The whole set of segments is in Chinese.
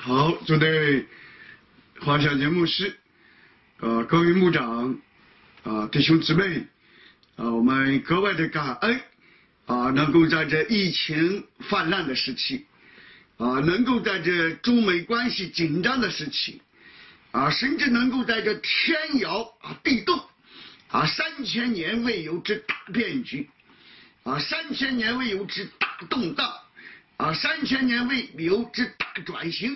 好，祝对华小节牧师，各位牧长，弟兄姊妹，我们格外的感恩，能够在这疫情泛滥的时期，能够在这中美关系紧张的时期，甚至能够在这天摇地动，3000年未有之大变局，3000年未有之大动荡，3000年未有之大转型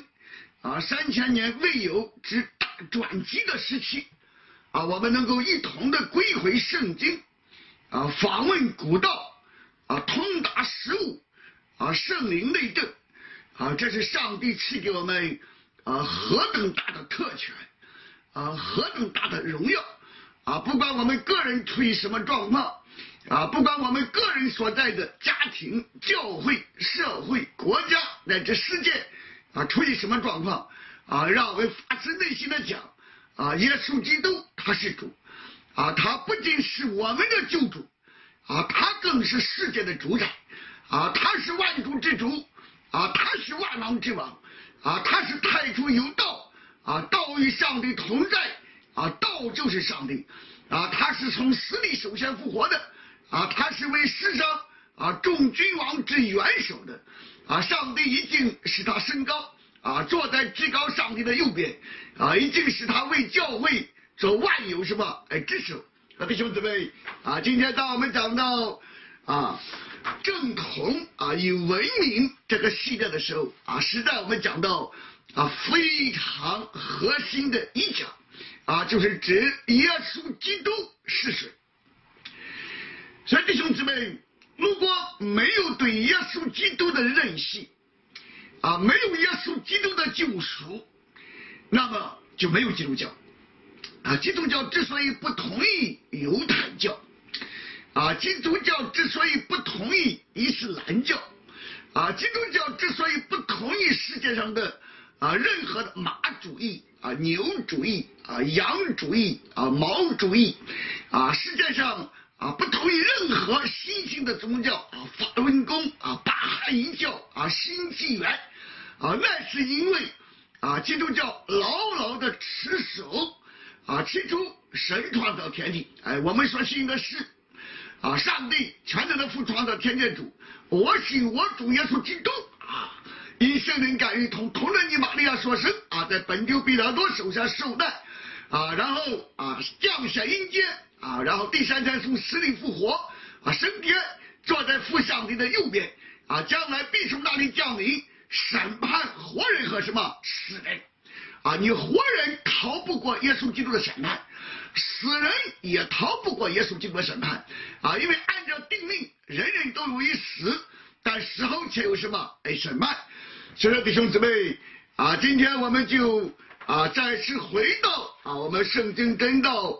，3000年未有之大转机的时期，我们能够一同的归回圣经，访问古道，通达实务，圣灵内证，这是上帝赐给我们何等大的特权，何等大的荣耀，不管我们个人处于什么状况，不管我们个人所在的家庭、教会、社会、国家乃至世界处于什么状况，让我们发自内心的讲，耶稣基督他是主，他不仅是我们的救主，他更是世界的主宰，他是万主之主，他是万王之王，他是太初有道，道与上帝同在，道就是上帝，他是从死里首先复活的，他是为世上众君王之元首的，上帝已经使他升高，坐在至高上帝的右边，已经使他为教会做万有什么之首。弟兄姊妹，今天当我们讲到正统与文明这个系列的时候，实在我们讲到非常核心的一讲，就是指耶稣基督是谁。所以弟兄姊妹，如果没有对耶稣基督的认识，没有耶稣基督的救赎，那么就没有基督教。基督教之所以不同意犹太教，基督教之所以不同意伊斯兰教，基督教之所以不同意世界上的任何的马主义、牛主义、羊主义、毛主义，世界上不同意任何新兴的宗教，法轮功、巴哈伊教、新纪元，那是因为基督教牢牢的持守起初神创造天地，我们所信的是上帝全能的父创造天地主，我信我主耶稣基督因圣灵感孕同人尼玛利亚所生，在本丢彼拉多手下受难，然后降下阴间，然后第3天从死里复活，升天，坐在父上帝的右边，将来必从那里降临审判活人和什么死人。你活人逃不过耶稣基督的审判，死人也逃不过耶稣基督的审判，因为按照定命，人人都有一死，但死后却有什么审判。所以弟兄姊妹，今天我们就再次回到我们圣经真道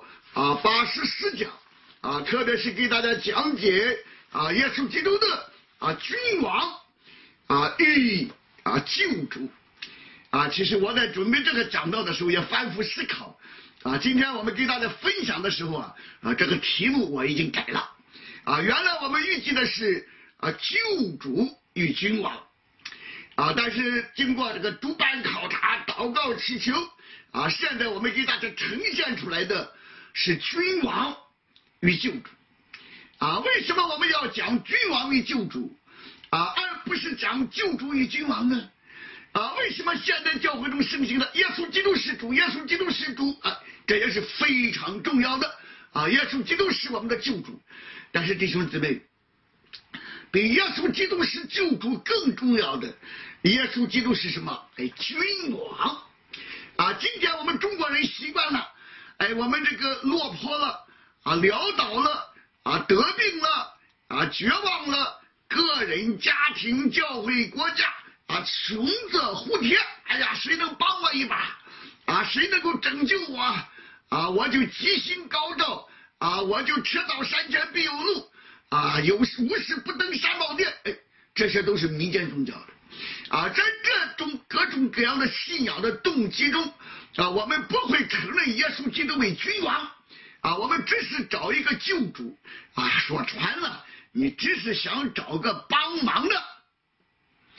84讲，特别是给大家讲解耶稣基督的君王与救主。其实我在准备这个讲道的时候也反复思考，今天我们给大家分享的时候这个题目我已经改了，原来我们预计的是救主与君王，但是经过这个主办考察、祷告祈求，现在我们给大家呈现出来的是君王与救主。为什么我们要讲君王与救主，而不是讲救主与君王呢？为什么现在教会中盛行的耶稣基督是主，耶稣基督是主，这也是非常重要的，耶稣基督是我们的救主。但是弟兄姊妹，比耶稣基督是救主更重要的，耶稣基督是什么？君王。今天我们中国人习惯了，我们这个落魄了，潦倒了，得病了，绝望了，个人、家庭、教会、国家穷则呼天，谁能帮我一把？谁能够拯救我？我就吉星高照，我就车到山前必有路，无事不登三宝殿。这些都是民间宗教的。在这种各种各样的信仰的动机中，我们不会承认耶稣基督为君王，我们只是找一个救主，说穿了，你只是想找个帮忙的。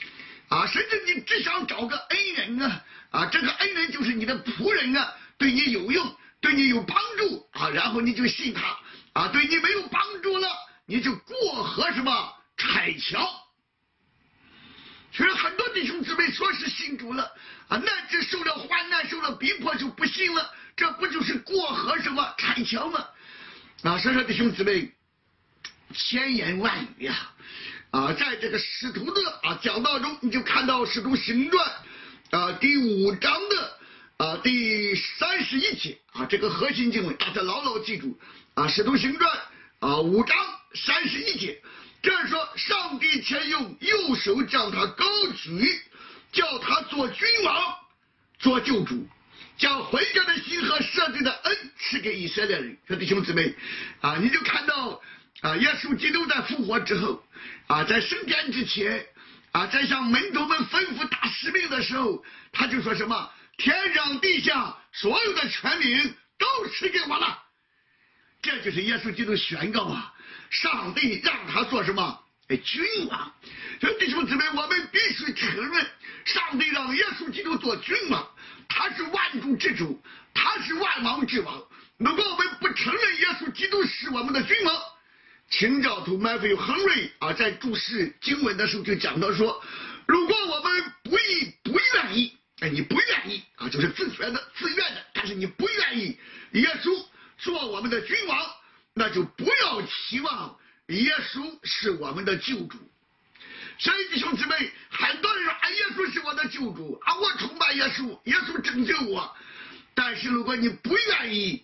甚至你只想找个恩人这个恩人就是你的仆人对你有用，对你有帮助然后你就信他对你没有帮助了，你就过河什么拆桥。所以很多弟兄姊妹说是信主了那这受了患难受了逼迫就不信了，这不就是过河什么拆桥吗？所以说弟兄姊妹，千言万语在这个使徒的讲道中，你就看到使徒行传第5章的第31节这个核心经文，大家牢牢记住使徒行传5章31节，这是说上帝前用右手将他高举，叫他做君王，做救主，将悔改的心和赦罪的恩赐给以色列人。说弟兄姊妹你就看到耶稣基督在复活之后在升天之前在向门徒们吩咐大使命的时候，他就说什么天上地下所有的权柄都赐给我了。这就是耶稣基督宣告上帝让他做什么君王。所以弟兄姊妹，我们必须承认上帝让耶稣基督做君王，他是万主之主，他是万王之王。如果我们不承认耶稣基督是我们的君王，清教徒麦菲亨瑞在注释经文的时候就讲到说，如果我们不愿意你不愿意就是自愿的，但是你不愿意耶稣做我们的君王，那就不要期望耶稣是我们的救主。所以弟兄姊妹，很多人说耶稣是我的救主我崇拜耶稣，耶稣拯救我。但是如果你不愿意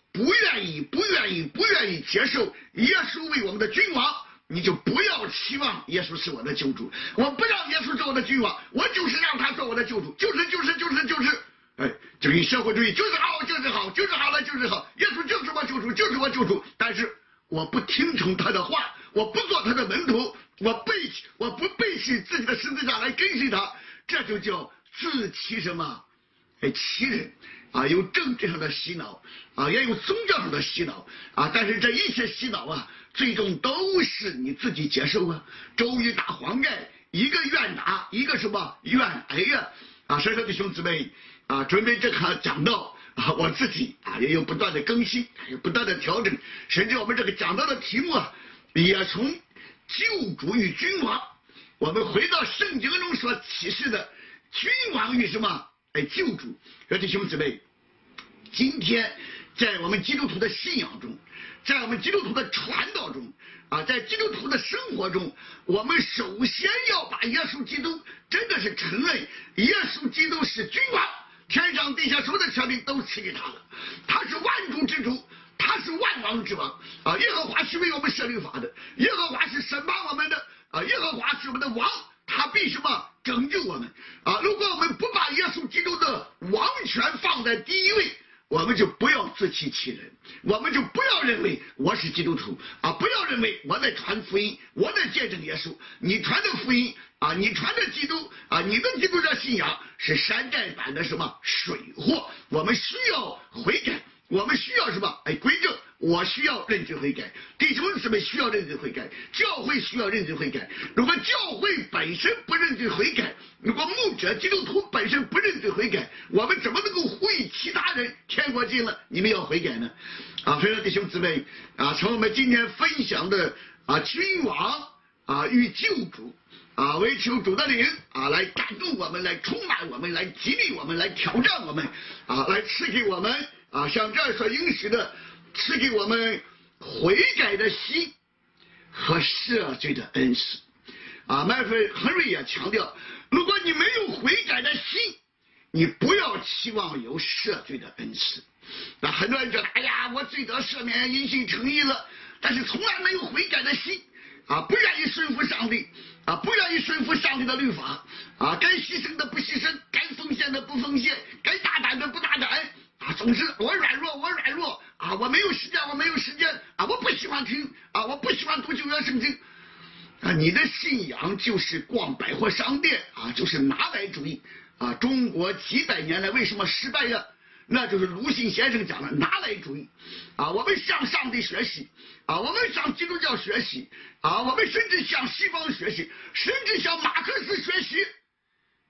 接受耶稣为我们的君王，你就不要期望耶稣是我的救主。我不让耶稣做我的君王，我就是让他做我的救主，就是这个社会主义就是好了，耶稣就是我救主，但是我不听从他的话，我不做他的门徒，我不背起自己的十字架来跟随他，这就叫自欺什么欺人有政治上的洗脑也有宗教上的洗脑但是这一切洗脑最终都是你自己接受周瑜打黄盖，一个愿打，一个什么愿挨所以说弟兄姊妹准备这个讲道我自己也有不断的更新，也不断的调整，甚至我们这个讲道的题目也从救主与君王，我们回到圣经中所启示的君王与什么救主。弟兄姊妹，今天在我们基督徒的信仰中，在我们基督徒的传道中在基督徒的生活中，我们首先要把耶稣基督真的是承认耶稣基督是君王，天上地下所有的权柄都赐给他了，他是万主之主，他是万王之王耶和华是为我们设律法的，耶和华是审判我们的耶和华是我们的王，他必什么拯救我们如果我们不把耶稣基督的王权放在第一位，我们就不要自欺欺人，我们就不要认为我是基督徒不要认为我在传福音，我在见证耶稣。你传的福音你传的基督你的基督教信仰是山寨版的什么水货，我们需要悔改，我们需要什么归正，我需要认罪悔改，弟兄姊妹需要认罪悔改，教会需要认罪悔改。如果教会本身不认罪悔改，如果牧者基督徒本身不认罪悔改，我们怎么能够呼吁其他人天国近了你们要悔改呢所以说弟兄姊妹从我们今天分享的君王与救主为求主的灵来感动我们，来充满我们，来激励我们，来挑战我们来赐给我们像这儿所应许的，赐给我们悔改的心和赦罪的恩赐麦菲亨瑞也强调，如果你没有悔改的心，你不要期望有赦罪的恩赐很多人觉得我罪得赦免，因信称义了，但是从来没有悔改的心不愿意顺服上帝不愿意顺服上帝的律法该牺牲的不牺牲，该奉献的不奉献，该大胆的不大胆总是我软弱我没有时间我不喜欢听我不喜欢读旧约圣经你的信仰就是逛百货商店就是拿来主义中国几百年来为什么失败呀？那就是鲁迅先生讲的拿来主义我们向上帝学习我们向基督教学习我们甚至向西方学习，甚至向马克思学习，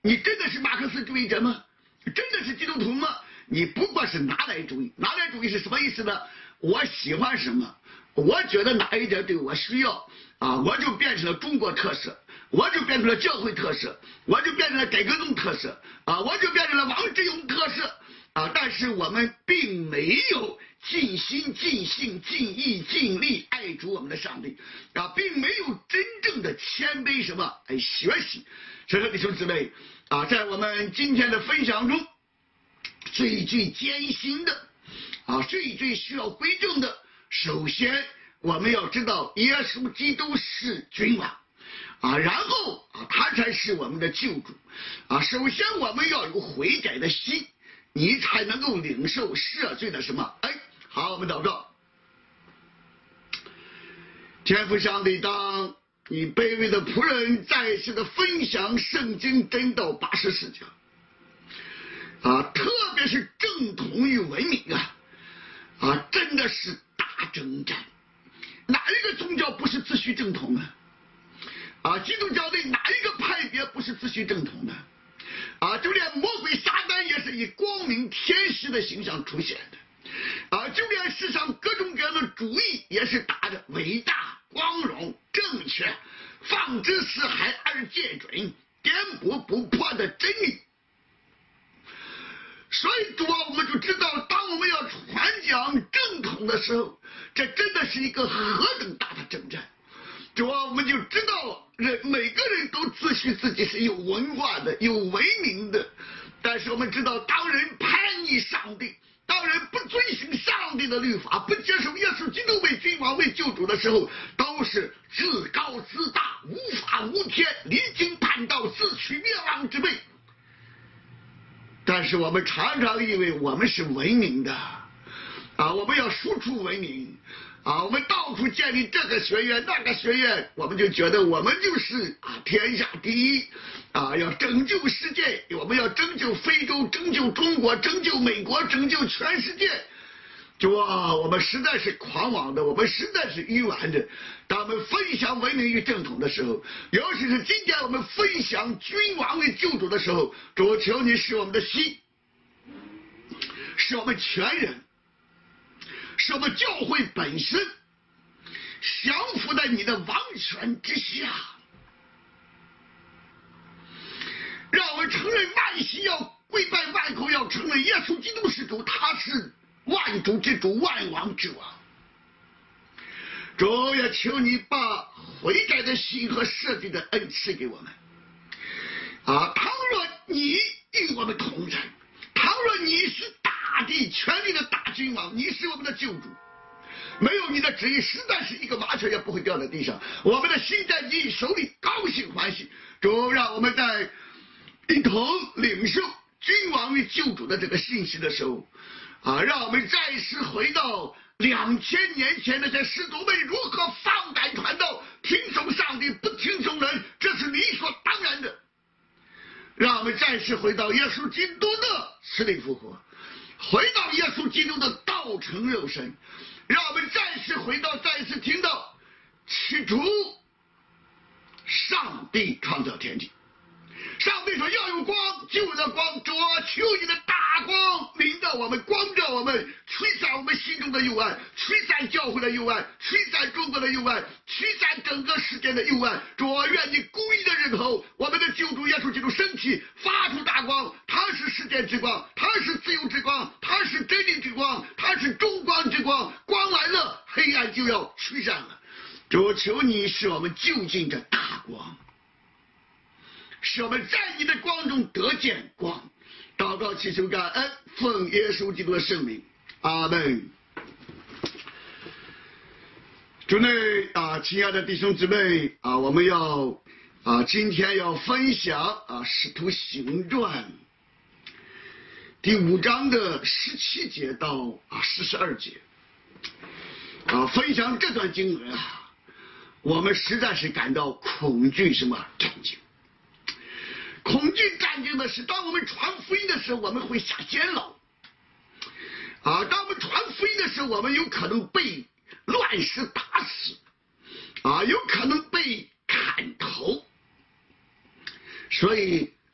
你真的是马克思主义者吗？真的是基督徒吗？你不过是拿来主义。拿来主义是什么意思呢？我喜欢什么，我觉得哪一点对我需要啊，我就变成了中国特色，我就变成了教会特色，我就变成了改革宗特色啊，我就变成了王志勇特色啊。但是我们并没有尽心尽性尽意尽力爱主我们的上帝啊，并没有真正的谦卑什么学习。所以说弟兄姊妹啊，在我们今天的分享中，最艰辛的啊，最需要归正的，首先我们要知道耶稣基督是君王啊，然后啊他才是我们的救主啊。首先我们要有悔改的心，你才能够领受赦罪的什么？好，我们祷告。天父上帝，当你卑微的仆人再次的分享圣经真道84讲啊，特别是正统与文明啊，真的是大征战。哪一个宗教不是自诩正统呢？啊，基督教内哪一个派别不是自诩正统呢？啊，就连魔鬼撒旦也是以光明天使的形象出现的啊，就连世上各种各样的主义也是打着伟大、光荣、正确、放之四海而皆准、颠簸不破的真理。所以主啊，我们就知道，当我们要传讲正统的时候，这真的是一个何等大的征战。主啊，我们就知道每个人都自诩自己是有文化的、有文明的，但是我们知道，当人叛逆上帝，当人不遵行上帝的律法，不接受耶稣基督为君王为救主的时候，都是自高自大、无法无天、离经叛道、自取灭亡之辈。但是我们常常以为我们是文明的啊，我们要输出文明啊，我们到处建立这个学院那个学院，我们就觉得我们就是天下第一啊，要拯救世界，我们要拯救非洲，拯救中国，拯救美国，拯救全世界。主啊，我们实在是狂妄的，我们实在是愚顽的。当我们分享文明与正统的时候，尤其是今天我们分享君王为救主的时候，主求你使我们的心，使我们全人，使我们教会本身降服在你的王权之下，让我们承认万膝要跪拜，万口要承认耶稣基督是主，他是万主之主，万王之王。主也求你把悔改的心和赦罪的恩赐给我们啊！倘若你与我们同在，倘若你是大地全地的大君王，你是我们的救主，没有你的旨意，实在是一个麻雀也不会掉在地上。我们的心在你手里，高兴欢喜。主，让我们在一同领受君王与救主的这个信息的时候啊，让我们再次回到2000年前那些使徒们如何放胆传道，听从上帝不听从人，这是理所当然的。让我们再次回到耶稣基督的死里复活，回到耶稣基督的道成肉身，让我们再次听到起初上帝创造天地，上帝说要有光，就有了光。主啊，求你的大光临到我们，光照我们，驱散我们心中的幽暗，驱散教会的幽暗，驱散中国的幽暗，驱散整个世界的幽暗。主啊，愿你公义的日头，我们的救主耶稣基督身体发出大光，他是世界之光，他是自由之光，他是真理之光，他是中光之光。光来了，黑暗就要驱散了。主，求你使我们就近这大光，使我们在你的光中得见光。祷告祈求感恩，奉耶稣基督的圣名，阿门。主内亲爱的弟兄姊妹我们要今天要分享使徒行传第5章的17节到42节分享这段经文我们实在是感到恐惧战惊。恐惧战惊的是，当我们传福音的时候，我们会下监牢当我们传福音的时候，我们有可能被乱石打死有可能被砍头。所以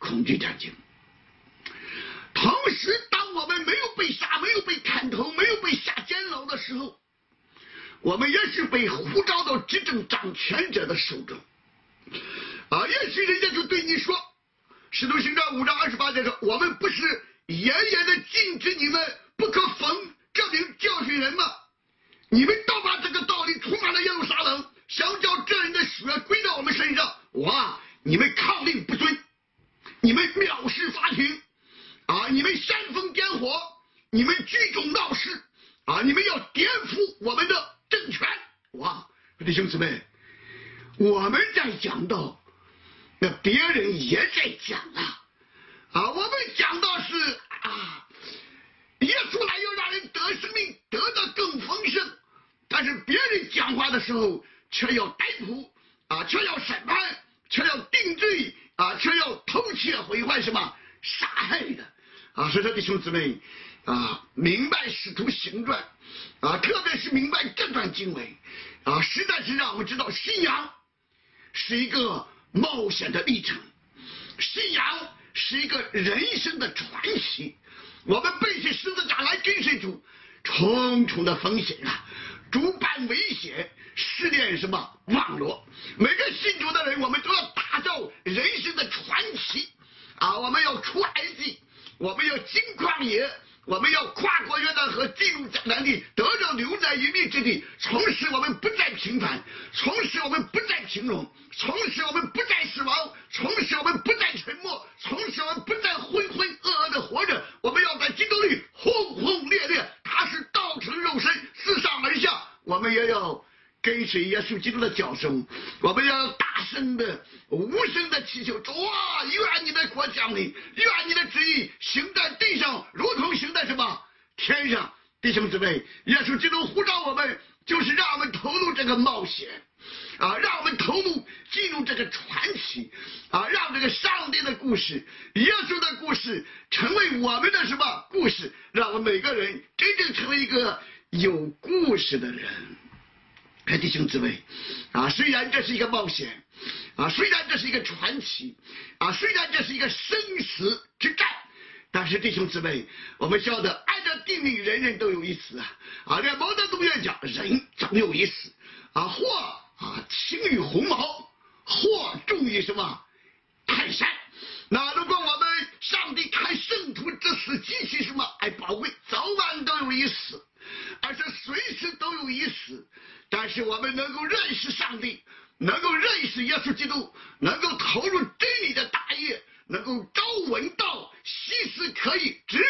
恐惧战惊。同时，当我们没有被杀、没有被砍头、没有被下监牢的时候，我们也是被呼召到执政掌权者的手中。也许人家就对你说，《使徒行传》5章28节说，我们不是严严的禁止你们不可奉这名教训人吗？你们倒把这个道理充满了耶路撒冷，想叫这人的血归到我们身上。哇！你们抗令不遵，你们藐视法庭，你们煽风点火，你们聚众闹事，你们要颠覆我们的政权。哇！弟兄姊妹，我们在讲到，那别人也在讲我们讲到是耶稣来要让人得生命，得的更丰盛，但是别人讲话的时候却要逮捕却要审判，却要定罪却要偷窃毁坏什么杀害的所以说弟兄姊妹明白使徒行传特别是明白这段经文实在是让我们知道信仰是一个冒险的历程，信仰是一个人生的传奇。我们背起十字架来跟随主，重重的风险诸般危险，试炼什么网络。每个信主的人，我们都要打造人生的传奇我们要出埃及，我们要经旷野，我们要跨过约旦河，进入迦南地，得着留在隐秘之地。从此我们不再平凡，从此我们不再平庸，从此我们不再死亡，从此我们不再沉默，从此我们不再浑浑噩噩的活着。我们要在基督里轰轰烈烈，他是道成肉身，自上而下。我们也要跟随耶稣基督的脚声，我们要大声的无声的祈求，主愿你的国降临，愿你的旨意行在地上如同行在什么天上。弟兄姊妹，耶稣基督呼召我们，就是让我们投入这个冒险让我们投入进入这个传奇让这个上帝的故事，耶稣的故事成为我们的什么故事，让我们每个人真正成为一个有故事的人。弟兄姊妹虽然这是一个冒险虽然这是一个传奇虽然这是一个生死之战，但是弟兄姊妹，我们晓得按照定命，人人都有一死连毛泽东也讲，人总有一死或轻于鸿毛，或重于什么泰山。那如果我们上帝看圣徒之死极其什么宝贵，早晚都有一死，而且随时都有一死。但是我们能够认识上帝，能够认识耶稣基督，能够投入真理的大业，能够朝闻道，夕死可以直。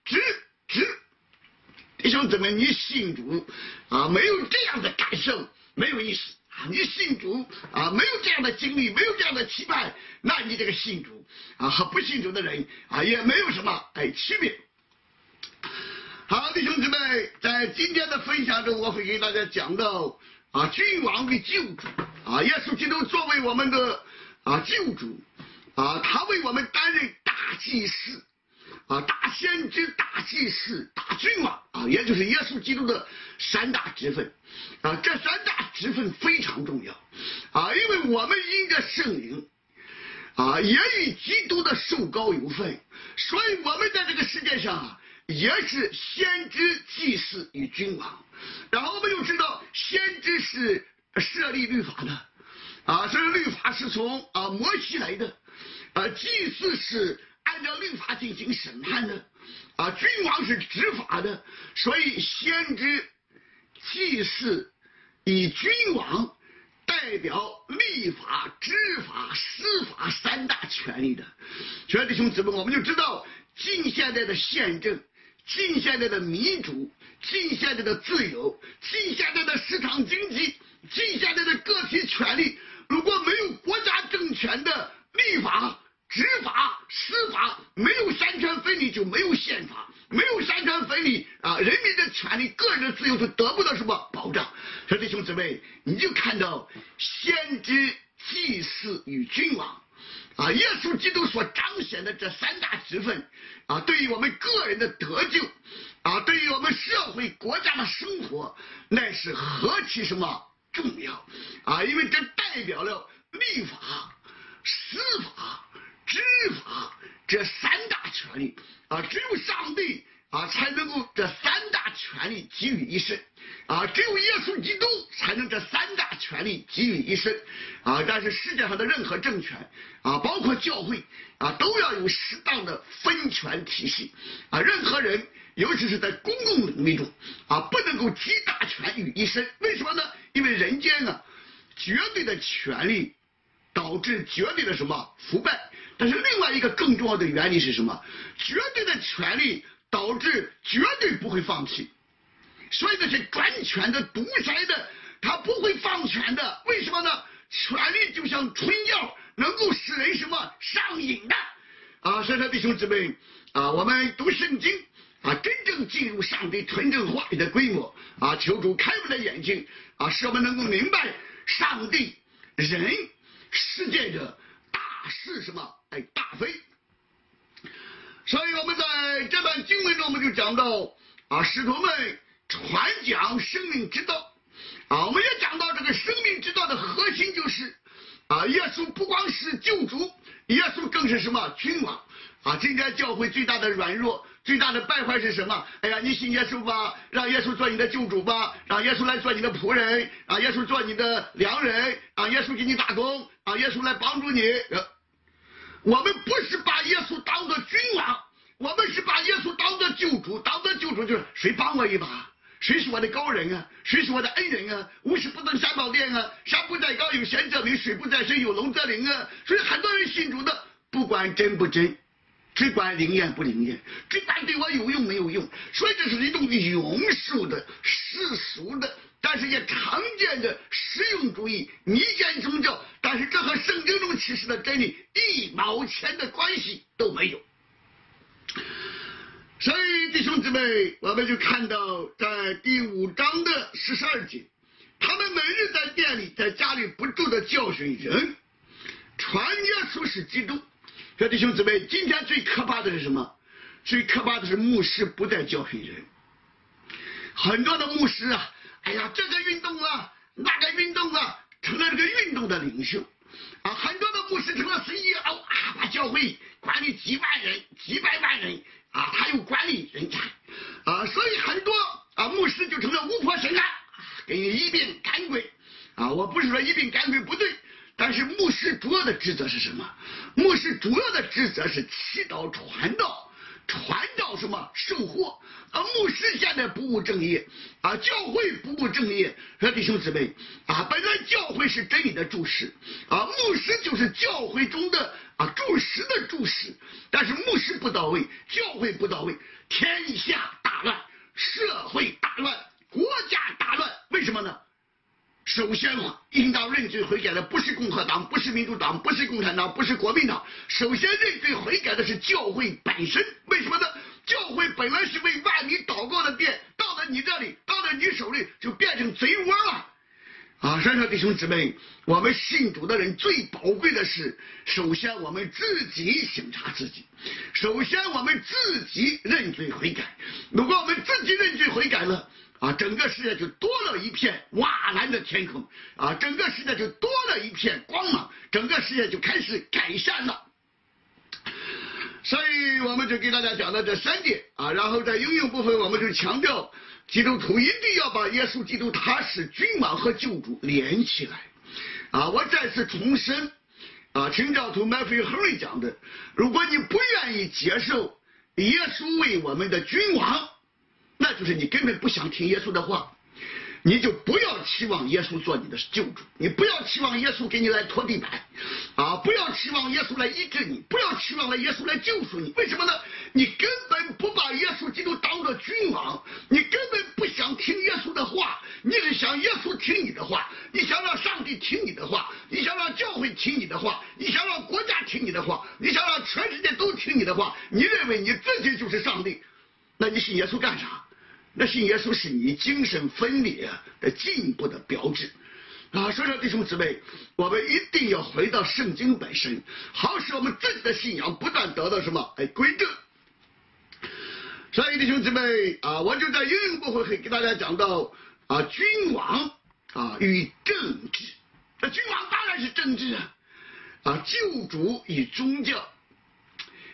弟兄姊妹，你信主没有这样的感受，没有意思你信主没有这样的经历，没有这样的期盼，那你这个信主和不信主的人也没有什么区别。好，弟兄姊妹，在今天的分享中，我会给大家讲到君王的救主耶稣基督作为我们的救主他为我们担任大祭司大先知、大祭司、大君王也就是耶稣基督的三大职分这三大职分非常重要因为我们因着圣灵也与基督的受膏有份，所以我们在这个世界上也是先知、祭司与君王。然后我们又知道，先知是设立律法的所以律法是从摩西来的祭司是按照律法进行审判的君王是执法的。所以先知、祭司与君王代表立法、执法、司法三大权力的。所以弟兄姊妹，我们就知道近现代的宪政，近现代的民主，近现代的自由，近现代的市场经济，近现代的个体权利，如果没有国家政权的立法、执法、司法，没有三权分立，就没有宪法，没有三权分立人民的权利、个人的自由就得不到什么保障。所以弟兄姊妹，你就看到先知、祭司与君王耶稣基督所彰显的这三大职分对于我们个人的得救对于我们社会国家的生活，那是何其什么重要因为这代表了立法、司法、 执法这三大权利只有上帝才能够这三大权利集于一身只有耶稣基督才能这三大权利集于一身但是世界上的任何政权包括教会都要有适当的分权体系任何人尤其是在公共领域中不能够集大权于一身。为什么呢？因为人间绝对的权利导致绝对的什么腐败，但是另外一个更重要的原理是什么？绝对的权利导致绝对不会放弃。所以那些专权的独裁的他不会放权的。为什么呢？权力就像春药，能够使人什么上瘾的所以说弟兄姊妹我们读圣经真正进入上帝纯正话语的规模求主开我们的眼睛使我们能够明白上帝人世界的大是什么大非。所以我们在这段经文中我们就讲到使徒们传讲生命之道我们也讲到这个生命之道的核心就是耶稣不光是救主，耶稣更是什么君王今天教会最大的软弱最大的败坏是什么？哎呀，你信耶稣吧，让耶稣做你的救主吧，让耶稣来做你的仆人耶稣做你的良人耶稣给你打工耶稣来帮助你我们不是把耶稣当作君王，我们是把耶稣当作救主。当作救主就是谁帮我一把，谁是我的高人谁是我的恩人无事不登三宝殿山不在高有贤则名，水不在深有龙则灵所以很多人信主的不管真不真，只管灵验不灵验，只管对我有用没有用。所以这是一种庸俗的世俗的但是也常见的实用主义迷奸宗教，但是这和圣经中启示的真理1毛钱的关系都没有。所以弟兄姊妹，我们就看到在第5章的12节，他们每日在店里在家里不住的教训人，传耶稣是基督。说弟兄姊妹，今天最可怕的是什么？最可怕的是牧师不再教训人。很多的牧师哎呀，这个运动那个运动成了这个运动的领袖很多的牧师成了 CEO 把教会管理几万人几百万人他有管理人才所以很多牧师就成了巫婆神给你一并赶鬼我不是说一并赶鬼不对，但是牧师主要的职责是什么？牧师主要的职责是祈祷传道什么受祸牧师现在不务正业教会不务正业。说弟兄姊妹本来教会是真理的柱石牧师就是教会中的柱石的柱石，但是牧师不到位，教会不到位，天下大乱，社会大乱，国家大乱。为什么呢？首先应当认罪悔改的不是共和党，不是民主党，不是共产党，不是国民党，首先认罪悔改的是教会本身。为什么呢？教会本来是为万民祷告的殿，到了你这里，到了你手里就变成贼窝了所以说弟兄姊妹，我们信主的人最宝贵的是，首先我们自己省察自己，首先我们自己认罪悔改。如果我们自己认罪悔改了整个世界就多了一片瓦蓝的天空整个世界就多了一片光芒，整个世界就开始改善了。所以我们就给大家讲了这3点然后在应用部分我们就强调基督徒一定要把耶稣基督他是君王和救主连起来我再次重申清教徒 Matthew Henry 讲的，如果你不愿意接受耶稣为我们的君王，那就是你根本不想听耶稣的话，你就不要期望耶稣做你的救主，你不要期望耶稣给你来拖地板不要期望耶稣来医治你，不要期望耶稣来救赎你。为什么呢？你根本不把耶稣基督当作君王，你根本不想听耶稣的话，你是想耶稣听你的话，你想让上帝听你的话，你想让教会听你的话，你想让国家听你的话，你想让全世界都听你的话，你认为你自己就是上帝，那你信耶稣干啥？那信耶稣是你精神分裂的进步的标志所以说弟兄姊妹，我们一定要回到圣经本身，好使我们自己的信仰不断得到什么归正。所以弟兄姊妹我就在应用部分会给大家讲到君王与政治。君王当然是政治救主与宗教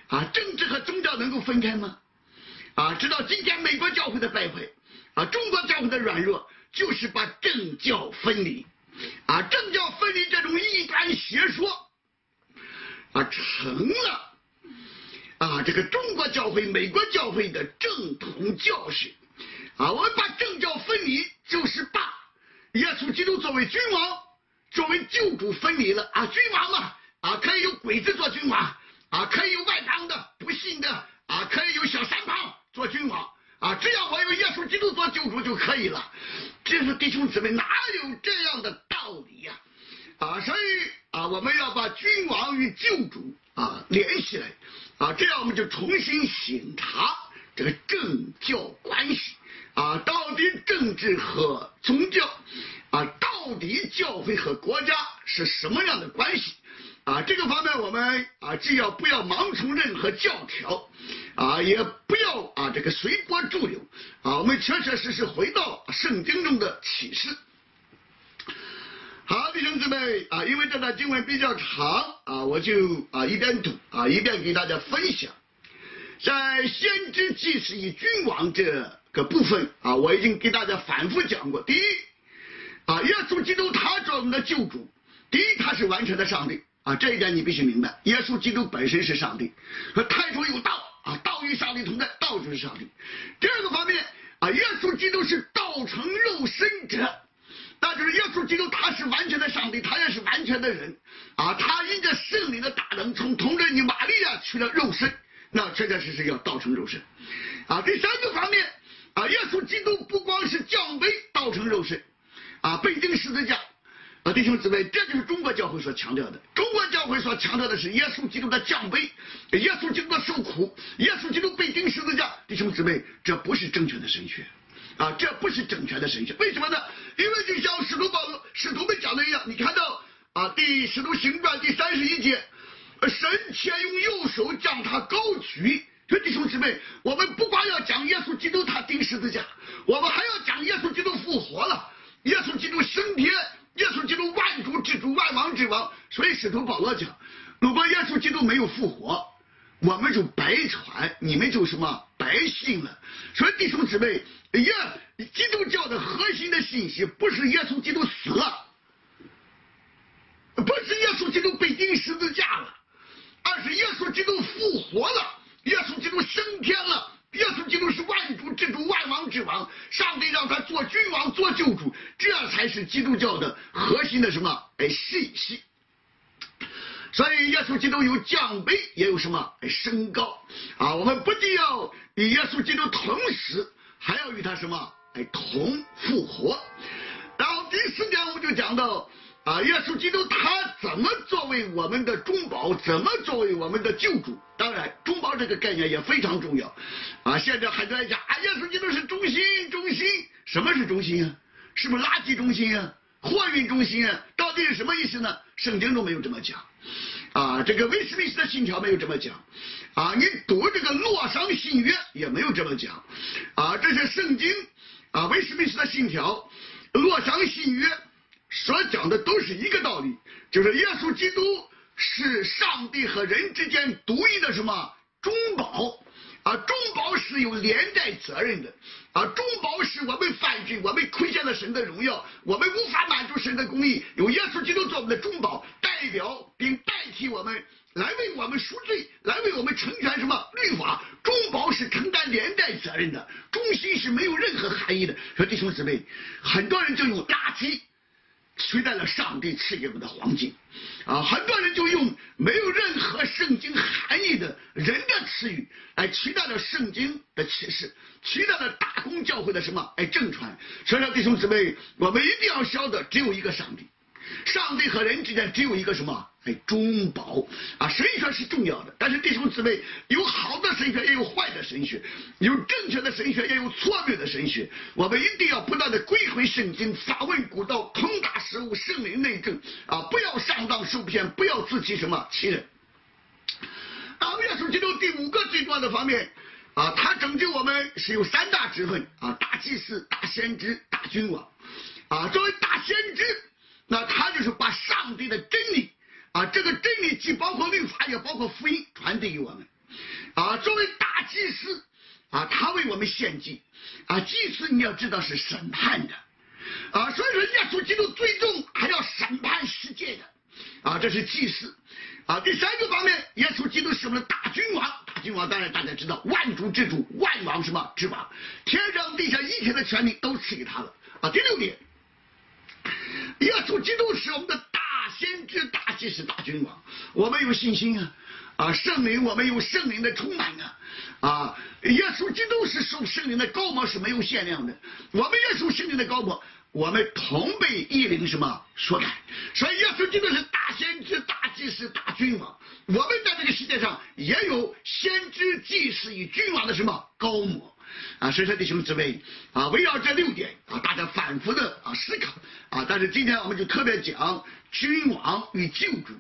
政治和宗教能够分开吗？直到今天美国教会的败坏，中国教会的软弱，就是把政教分离，政教分离这种异端邪说，成了这个中国教会、美国教会的正统教训。我们把政教分离，就是把耶稣基督作为君王、作为救主分离了。君王嘛，可以有鬼子做君王，可以有外邦的、不信的，可以有小三胖做君王，只要我有耶稣基督做救主就可以了。这是弟兄姊妹，哪有这样的道理呀？所以我们要把君王与救主联系来，这样我们就重新审查这个政教关系。到底政治和宗教，到底教会和国家是什么样的关系？这个方面我们既要不要盲从任何教条，也不要这个随波逐流，我们确确实实回到圣经中的启示。好，弟兄姊妹因为这段经文比较长我就一边读一边给大家分享。在先知祭司与君王这个部分我已经给大家反复讲过。第一耶稣基督他做我们的救主，第一他是完全的上帝这一点你必须明白，耶稣基督本身是上帝，和太初有道道与上帝同在，道就是上帝。第二个方面耶稣基督是道成肉身者，那就是耶稣基督他是完全的上帝，他也是完全的人他因着圣灵的大能从童贞女玛利亚取了肉身，那确确实实要道成肉身第三个方面耶稣基督不光是降卑道成肉身被钉十字架弟兄姊妹，这就是中国教会所强调的。中国教会所强调的是耶稣基督的降卑，耶稣基督的受苦，耶稣基督被钉十字架。弟兄姊妹，这不是正确的神学这不是正确的神学。为什么呢？因为就像使徒们讲的一样，你看到使徒行传第31节，神且用右手将他高举。弟兄姊妹，我们不光要讲耶稣基督他钉十字架，我们还要讲耶稣基督复活了，耶稣基督升天，耶稣基督万主之主，万王之王。所以使徒保罗讲，如果耶稣基督没有复活，我们就白传，你们就什么白信了。所以弟兄姊妹，基督教的核心的信息不是耶稣基督死了，不是耶稣基督被钉十字架了，而是耶稣基督复活了，耶稣基督升天了，耶稣基督是万主之主，万王之王，上帝让他做君王做救主，这才是基督教的核心的什么信息。所以耶稣基督有降卑，也有什么升高我们不仅要与耶稣基督同死，还要与他什么同复活。然后第4点我们就讲到耶稣基督他怎么作为我们的中保，怎么作为我们的救主。当然中保这个概念也非常重要现在很多人讲耶稣基督是中心。什么是中心是不是垃圾中心货运中心到底是什么意思呢？圣经中没有这么讲这个威斯敏斯特信条没有这么讲你读这个洛桑信约也没有这么讲这是圣经威斯敏斯特信条、洛桑信约所讲的都是一个道理，就是耶稣基督是上帝和人之间独一的什么中保中保是有连带责任的中保是我们犯罪，我们亏欠了神的荣耀，我们无法满足神的公义，有耶稣基督做我们的中保，代表并代替我们来为我们赎罪，来为我们成全什么律法。中保是承担连带责任的，中心是没有任何含义的。说弟兄姊妹，很多人就用垃圾取代了上帝赐给我们的黄金很多人就用没有任何圣经含义的人的词语来取代了圣经的启示，取代了大公教会的什么正传。所以说弟兄姊妹，我们一定要晓得只有一个上帝，上帝和人之间只有一个什么中保神学是重要的，但是弟兄姊妹，有好的神学也有坏的神学，有正确的神学也有错谬的神学，我们一定要不断的归回圣经，法问古道，通达实务，圣灵内证不要上当受骗，不要自欺什么欺人耶稣基督第5个最重要的方面他拯救我们是有3大职分大祭司、大先知、大君王作为大先知，那他就是把上帝的真理这个真理既包括律法也包括福音传递给我们作为大祭司他为我们献祭祭司你要知道是审判的所以说耶稣基督最终还要审判世界的这是祭司第三个方面，耶稣基督是我们的大君王。大君王当然大家知道，万主之主，万王什么之王，天上地下一切的权利都赐给他了第六点，耶稣基督是我们的大先知、大祭司、大君王。我们有信心圣灵，我们有圣灵的充满耶稣基督是受圣灵的膏抹是没有限量的，我们也受圣灵的膏抹，我们同被一灵什么所感。所以耶稣基督是大先知、大祭司、大君王。我们在这个世界上也有先知、祭司与君王的什么膏抹所以说弟兄姊妹围绕这六点大家反复的思考但是今天我们就特别讲君王与救主。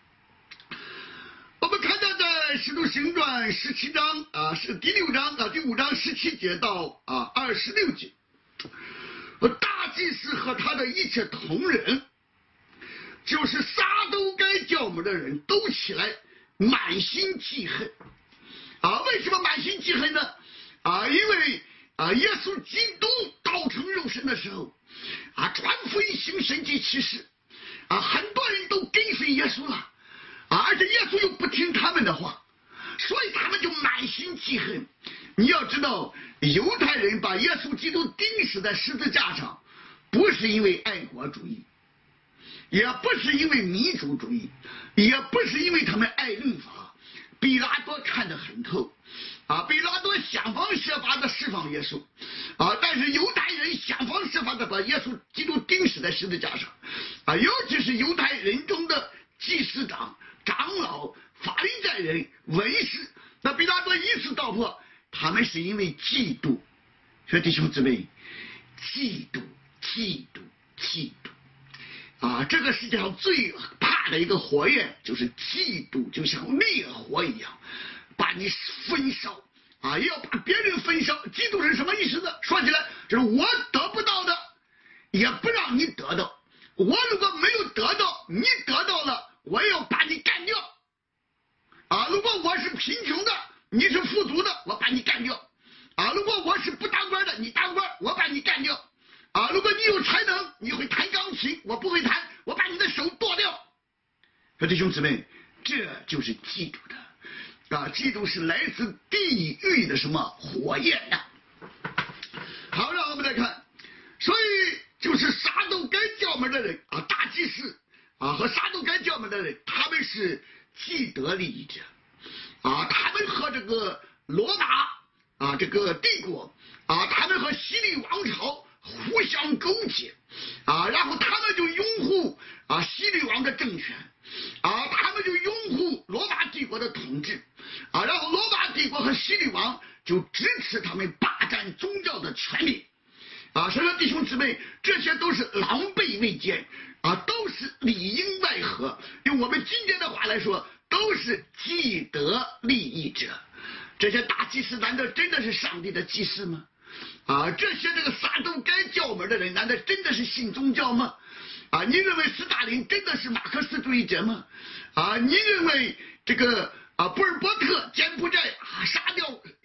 我们看到在《使徒行传》17章是第6章第5章17节到26节，大祭司和他的一切同仁，就是撒都该教母的人都起来满心记恨为什么满心记恨呢因为耶稣基督道成肉身的时候传福音行神迹奇事很多人都跟随耶稣了而且耶稣又不听他们的话，所以他们就满心记恨。你要知道，犹太人把耶稣基督钉死在十字架上，不是因为爱国主义，也不是因为民族主义，也不是因为他们爱律法。比拉多看得很透比拉多想方设法的释放耶稣但是犹太人想方设法的把耶稣基督钉死在十字架上尤其是犹太人中的祭司长、长老、法利赛人、文士，那比拉多一次道破，他们是因为嫉妒。所以弟兄姊妹，嫉妒这个世界上最怕的一个火焰就是嫉妒，就像烈火一样把你焚烧要把别人焚烧。嫉妒是什么意思呢？说起来就是我得不到的也不让你得到，我如果没有得到，你得到了，我要把你干掉如果我是贫穷的，你是富足的，我把你干掉如果我是不当官的，你当官，我把你干掉如果你有才能，你会弹钢琴，我不会弹，我把你的手剁掉。弟兄姊妹，这就是嫉妒的嫉妒是来自地狱的什么火焰好，让我们来看，所以就是撒都该教门的人大祭司和撒都该教门的人，他们是既得利益者他们和这个罗马这个帝国他们和希律王朝互相勾结然后他们就拥护希律王的政权他们就拥护罗马帝国的统治然后罗马帝国和希律王就支持他们霸占宗教的权利所以说弟兄姊妹，这些都是狼狈为奸都是里应外合，用我们今天的话来说，都是既得利益者。这些大祭司难道真的是上帝的祭司吗？这些这个撒都该教门的人难道真的是信宗教吗？你认为斯大林真的是马克思主义者吗？你认为这个波尔波特柬埔寨杀掉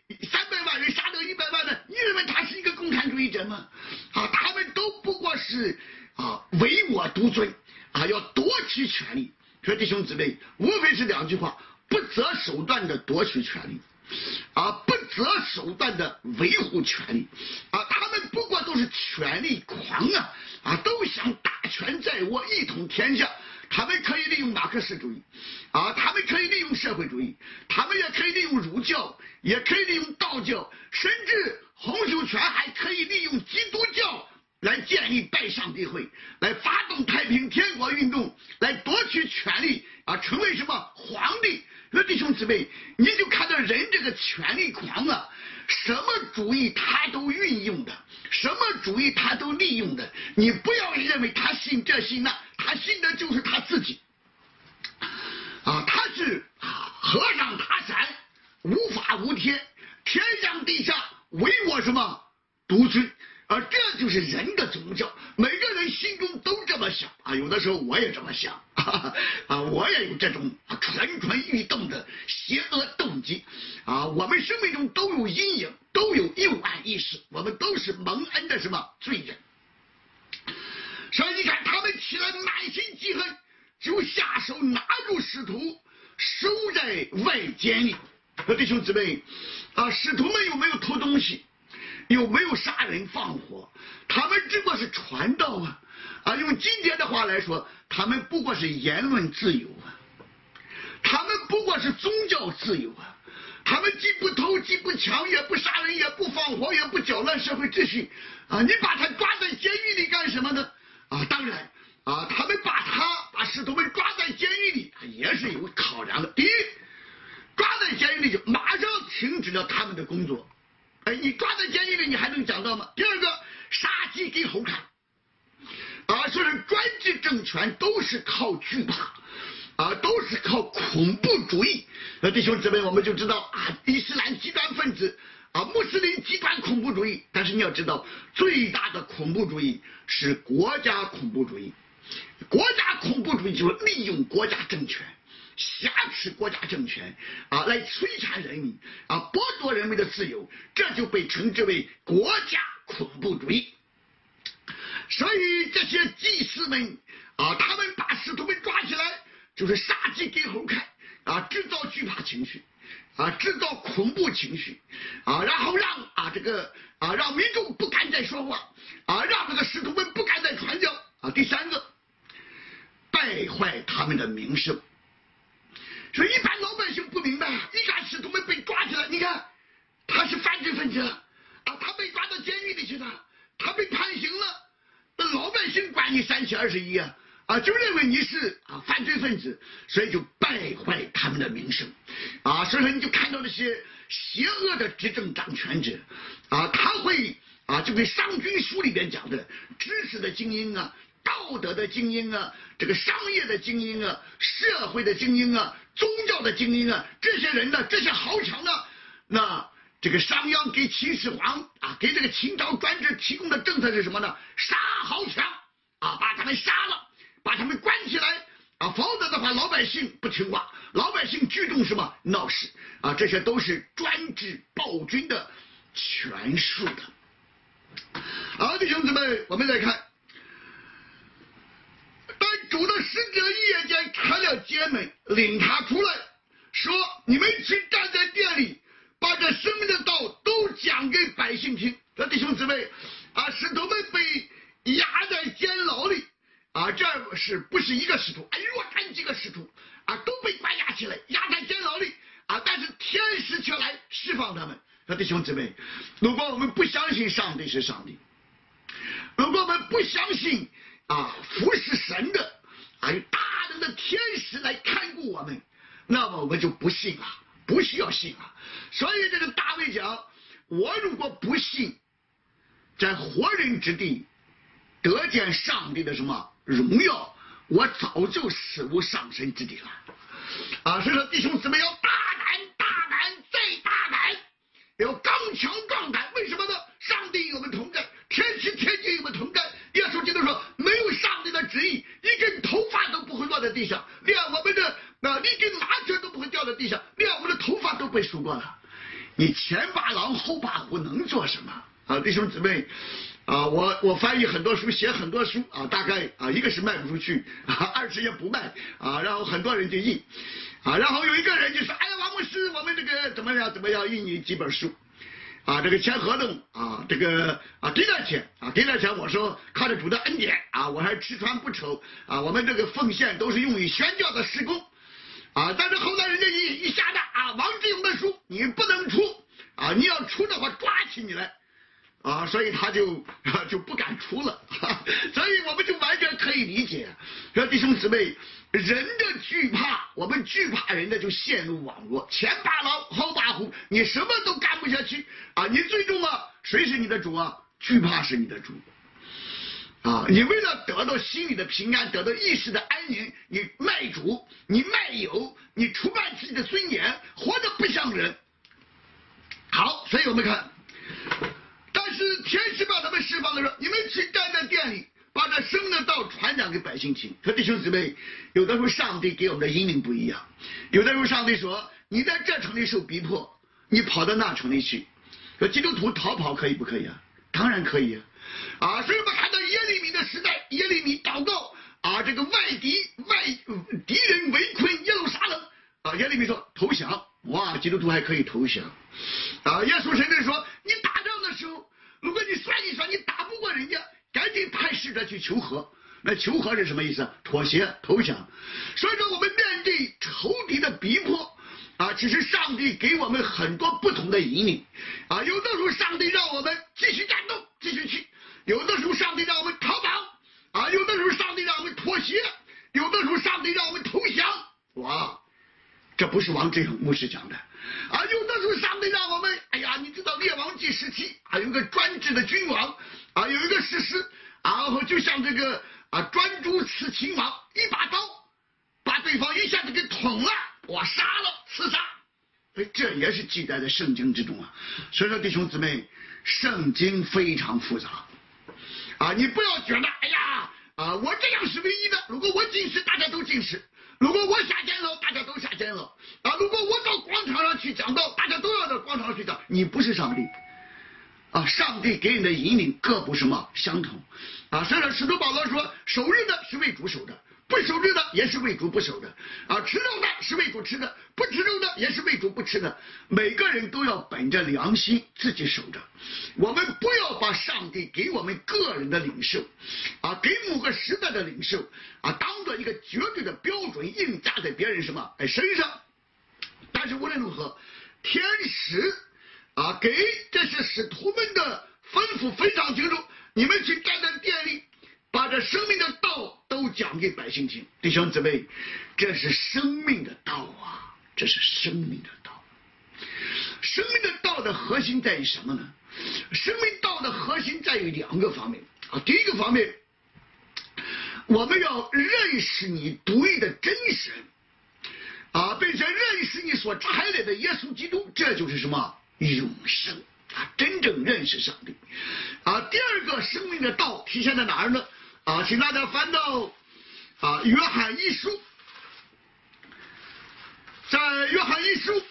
300万人，杀掉100万人，你认为他是一个共产主义者吗？他们都不过是唯我独尊要夺取权力。所以弟兄姊妹，无非是2句话：不择手段的夺取权力不择手段的维护权力他们不过都是权力狂都想大权在握，一统天下。他们可以利用马克思主义他们可以利用社会主义，他们也可以利用儒教，也可以利用道教，甚至洪秀全还可以利用基督教来建立拜上帝会，来发动太平天国运动，来夺取权力成为什么皇帝。弟兄姊妹，你就看到人这个权力狂什么主义他都运用的，什么主义他都利用的。你不要认为他信这信那，他信的就是他自己他是和尚塔山，无法无天，天上地下唯我什么独尊。这就是人的宗教，每个人心中都这么想有的时候我也这么想我也有这种蠢蠢欲动的邪恶动机我们生命中都有阴影，都有幽暗意识，我们都是蒙恩的什么罪人。所以你看，他们起来满心记恨，就下手拿住使徒，收在外监里。弟兄姊妹使徒们有没有偷东西？有没有杀人放火？他们只不过是传道用今天的话来说，他们不过是言论自由他们不过是宗教自由他们既不偷，既不抢，也不杀人，也不放火，也不搅乱社会秩序你把他抓在监狱里干什么呢？当然他们把使徒们抓在监狱里也是有考量的。第一，抓在监狱里就马上停止了他们的工作。你抓在监狱里，你还能讲到吗？第二个，杀鸡给猴看说是专制政权都是靠惧怕都是靠恐怖主义。弟兄姊妹，我们就知道伊斯兰极端分子穆斯林极端恐怖主义。但是你要知道，最大的恐怖主义是国家恐怖主义。国家恐怖主义就是利用国家政权，挟持国家政权来摧残人民剥夺人民的自由，这就被称之为国家恐怖主义。所以这些祭司们他们把使徒们抓起来，就是杀鸡给猴看制造惧怕情绪制造恐怖情绪然后让民众不敢再说话让这个使徒们不敢再传教第三个，败坏他们的名声。所以一般老百姓不明白一看使徒们被抓起来，你看他是犯罪分子他被抓到监狱里去了，他被判刑了，那老百姓管你3七21就认为你是犯罪分子，所以就败坏他们的名声所以说你就看到那些邪恶的执政掌权者他会就跟商君书里边讲的，知识的精英道德的精英这个商业的精英社会的精英宗教的精英这些人呢，这些豪强呢，那这个商鞅给秦始皇给这个秦朝专制提供的政策是什么呢？杀豪强把他们杀了，把他们关起来否则的话老百姓不听话，老百姓聚众什么闹事这些都是专制暴君的权术的。好，弟兄姊妹，我们再看，但主的使者夜间开了监门，领他出来，说：你们去站在殿里，把这生命的道都讲给百姓听。这弟兄姊妹使徒们被压在监牢里这是不是一个使徒若干几个使徒都被关押起来，压在监牢里但是天使却来释放他们。弟兄姊妹，如果我们不相信上帝是上帝，如果我们不相信服侍神的有大能的天使来看顾我们，那么我们就不信不需要信所以这个大卫讲，我如果不信在活人之地得见上帝的什么荣耀，我早就死无上神之地了所以说弟兄姊妹要大胆再大胆，要刚强壮胆。为什么呢？上帝与我们同在，天使天君与我们同在。耶稣基督说，没有上帝的旨意，一根头发都不会落在地上，连我们的一根麻雀都不会掉在地上，连我们的头发都被数过了。你前把狼后把虎能做什么弟兄姊妹我翻译很多书，写很多书大概一个是卖不出去二是也不卖然后很多人就印然后有一个人就说，哎呀，王牧师，我们这个怎么样印你几本书这个签合同这个给点钱我说靠着主的恩典我还吃穿不愁我们这个奉献都是用于宣教的施工但是后来人家一下子王志勇的书你不能出你要出的话抓起你来所以他就不敢出了所以我们就完全可以理解弟兄姊妹，人的惧怕，我们惧怕人的就陷入网络，前把狼后把虎，你什么都干不下去你最终谁是你的主惧怕是你的主你为了得到心里的平安，得到意识的安宁，你卖主，你卖友，你出卖自己的尊严，活得不像人。好，所以我们看，但是天使把他们释放的时候，你们去站在殿里， 把这生命的道传讲给百姓听。说弟兄姊妹，有的时候上帝给我们的引领不一样，有的时候上帝说你在这城里受逼迫，你跑到那城里去。说基督徒逃跑可以不可以啊？当然可以啊！所以我们看到耶利米的时代，耶利米祷告这个敌人围困耶路撒冷耶利米说投降。哇，基督徒还可以投降耶稣甚至说你打仗的时候，如果你算一算你打不过人家，赶紧派使者去求和。那求和是什么意思？妥协投降。所以说我们面对仇敌的逼迫只是上帝给我们很多不同的引领有的时候上帝让我们继续战斗继续去，有的时候上帝让我们逃跑有的时候上帝让我们妥协，有的时候上帝让我们投降。哇，这不是王志勇牧师讲的有的时候上帝让我们你知道列王纪时期有一个专制的君王有一个士师就像这个专诸刺秦王，一把刀把对方一下子给捅了，杀了刺杀。这也是记载在圣经之中所以说弟兄姊妹，圣经非常复杂你不要觉得我这样是唯一的，如果我进食大家都进食，如果我下监牢大家都下监牢如果我到广场上去讲道，大家都要到广场上去讲。你不是上帝上帝给你的引领各不什么相同所以说使徒保罗说，守日的是为主守的，不守日的也是为主不守的吃肉的是为主吃的，不吃肉的也是为主不吃的。每个人都要本着良心自己守着。我们不要把上帝给我们个人的领受给某个时代的领受当做一个绝对的标准硬加在别人什么身上。但是无论如何，天使给这些使徒们的吩咐非常清楚，你们去站在殿里，把这生命的道都讲给百姓听。弟兄姊妹，这是生命的道这是生命的道。生命的道的核心在于什么呢？生命道的核心在于两个方面第一个方面，我们要认识你独一的真神并且认识你所差来的耶稣基督，这就是什么？永生真正认识上帝第二个生命的道体现在哪儿呢请大家翻到约翰一书，在约翰一书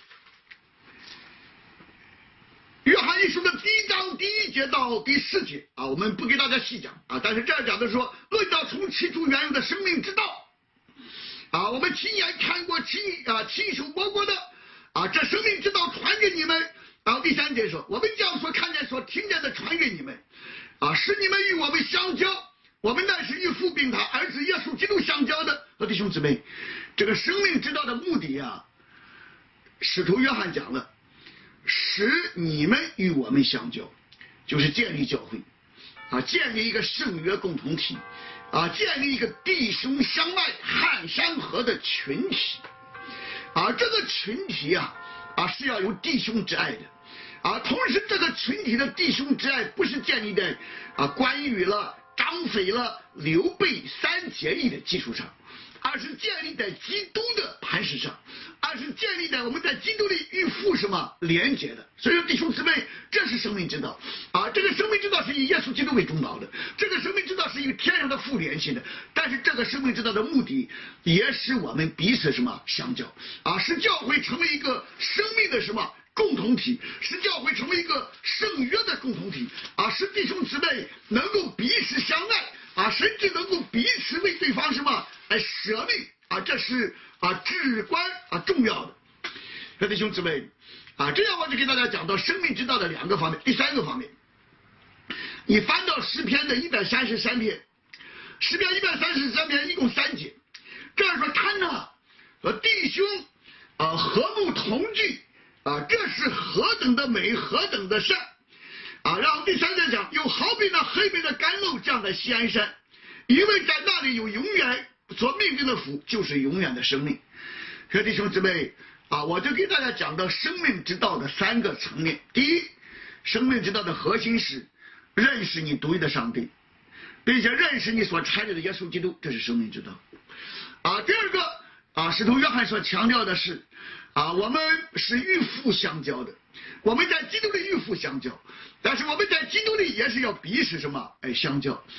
的1章第1节到第4节我们不给大家细讲但是这样讲的说，论到从起初原有的生命之道我们亲眼看过亲手摸过的这生命之道传给你们。然后第3节说，我们将所看见所听见的传给你们使你们与我们相交，我们乃是与父并他儿子耶稣基督相交的。弟兄姊妹，这个生命之道的目的使徒约翰讲了，使你们与我们相交，就是建立教会建立一个圣约共同体建立一个弟兄相爱汉相合的群体这个群体是要有弟兄之爱的同时这个群体的弟兄之爱不是建立在关羽了张飞了刘备3结义的基础上，而是建立在基督的磐石上，而是建立在我们在基督里与父什么连结的。所以说弟兄姊妹，这是生命之道这个生命之道是以耶稣基督为中导的，这个生命之道是与天上的父联系的。但是这个生命之道的目的也使我们彼此什么相交使教会成为一个生命的什么共同体，使教会成为一个圣约的共同体使弟兄姊妹能够彼此相爱甚至能够彼此为对方什么舍命这是至关重要的。弟兄姊妹这样我就给大家讲到生命之道的2个方面。第3个方面，你翻到诗篇的133篇，诗篇133篇一共3节，这样说看和弟兄和睦同聚这是何等的美，何等的善然后第3节讲，又好比那黑白的甘露降在锡安山，因为在那里有永远所命定的福，就是永远的生命。弟兄姊妹我就给大家讲到生命之道的3个层面。第一，生命之道的核心是认识你独一的上帝，并且认识你所差来的耶稣基督，这是生命之道第二个使徒约翰所强调的是我们是与父相交的，我们在基督里与父相交，但是我们在基督里也是要彼此什么相交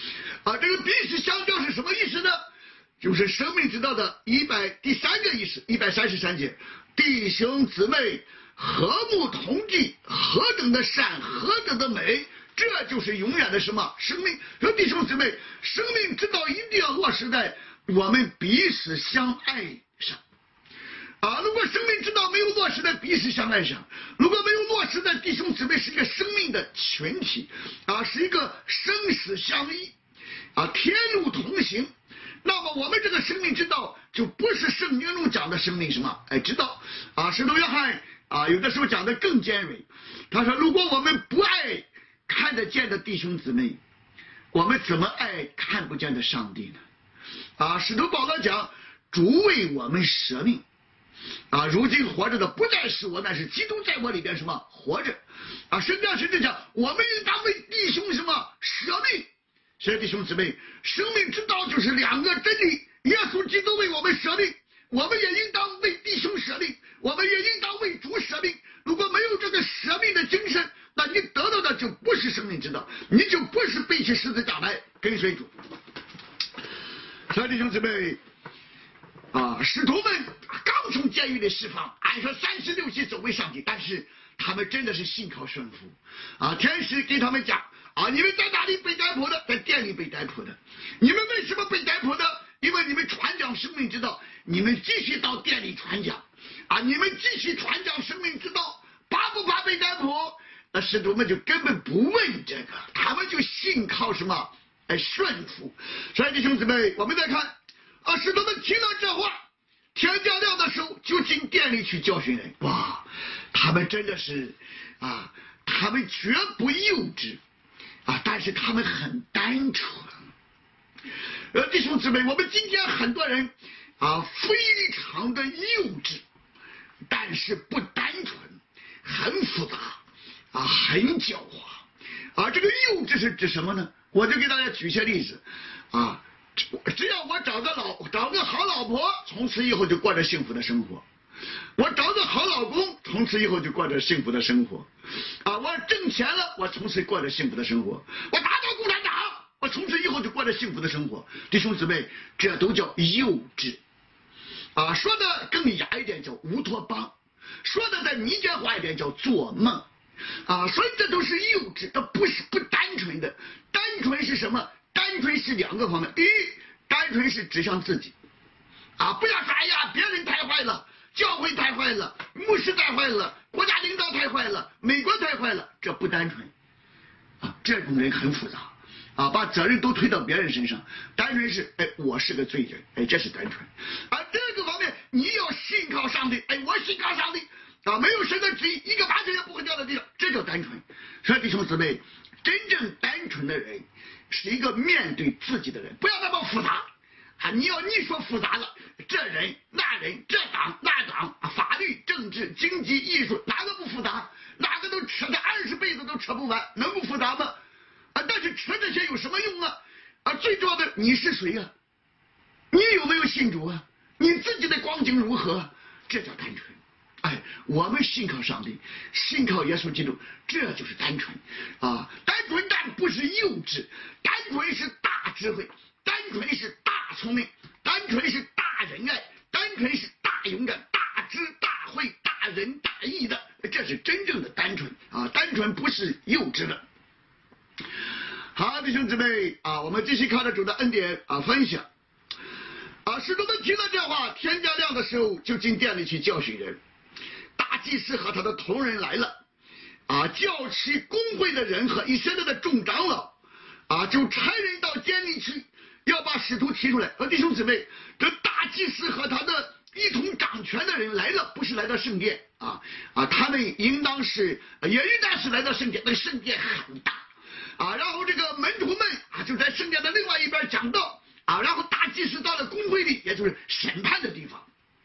这个彼此相交是什么意思呢？就是生命之道的第三个意思，133节，弟兄姊妹和睦同济，何等的善，何等的美，这就是永远的什么生命。说弟兄姊妹，生命之道一定要落实在我们彼此相爱上。如果生命之道没有落实在彼此相爱上，如果没有落实在弟兄姊妹是一个生命的群体，是一个生死相依，天路同行，那么我们这个生命之道就不是圣经中讲的生命什么之道。使徒约翰有的时候讲的更尖锐，他说如果我们不爱看得见的弟兄姊妹，我们怎么爱看不见的上帝呢？使徒保罗讲，主为我们舍命，如今活着的不再是我，乃是基督在我里边什么活着。圣经是这讲，我们应当为弟兄什么舍命。所以弟兄姊妹，生命之道就是两个真理，耶稣基督为我们舍命，我们也应当为弟兄舍命，我们也应当为主舍命。如果没有这个舍命的精神，那你得到的就不是生命之道，你就不是背起十字架来跟随主。所以弟兄姊妹，使徒们刚从监狱里释放，按说36期走为上帝，但是他们真的是信靠顺服。天使给他们讲，你们在哪里被逮捕的？在店里被逮捕的。你们为什么被逮捕的？因为你们传讲生命之道，你们继续到店里传讲，你们继续传讲生命之道，怕不怕被逮捕？那使徒们就根本不问这个，他们就信靠什么？顺服。所以弟兄姊妹，我们再看，使徒们听了这话，天将亮的时候就进店里去教训人。哇，他们真的是他们绝不幼稚但是他们很单纯。弟兄姊妹，我们今天很多人非常的幼稚，但是不单纯，很复杂很狡猾这个幼稚是指什么呢？我就给大家举些例子只要我找个好老婆，从此以后就过着幸福的生活。我找个好老公，从此以后就过着幸福的生活。我挣钱了，我从此过着幸福的生活。我打倒共产党，我从此以后就过着幸福的生活。弟兄姊妹，这都叫幼稚说的更雅一点叫乌托邦，说的再民间化一点叫做梦所以这都是幼稚，这不是不单纯的。单纯是什么？单纯是两个方面。第一，单纯是指向自己不要说哎呀别人太坏了，教会太坏了，牧师太坏了，国家领导太坏了，美国太坏了，这不单纯这种人很复杂把责任都推到别人身上。单纯是我是个罪人这是单纯这个方面你要信靠上帝我信靠上帝没有神的旨意，一个麻雀也不会掉到地上，这叫单纯。所以弟兄姊妹，真正单纯的人是一个面对自己的人，不要那么复杂你说复杂了，这人那人，这党那党法律政治经济艺术，哪个不复杂？哪个都扯的20辈子都扯不完，能不复杂吗？但是扯这些有什么用最重要的你是谁你有没有信主你自己的光景如何？这叫单纯。我们信靠上帝，信靠耶稣基督，这就是单纯单纯但不是幼稚，单纯是大智慧，单纯是大聪明，单纯是大仁爱，单纯是大勇敢，大智大慧，大仁大义的，这是真正的单纯单纯不是幼稚的。好，弟兄姊妹我们继续靠着主的恩典分享使徒们听了这话，天将亮的时候就进店里去教训人。大祭司和他的同人来了叫起公会的人和以色列的众长老就差人到监里去，要把使徒提出来。弟兄姊妹，这大祭司和他的一同掌权的人来了，不是来到圣殿他们也应当是来到圣殿，那圣殿很大然后这个门徒们就在圣殿的另外一边讲道然后大祭司到了公会里，也就是审判的地方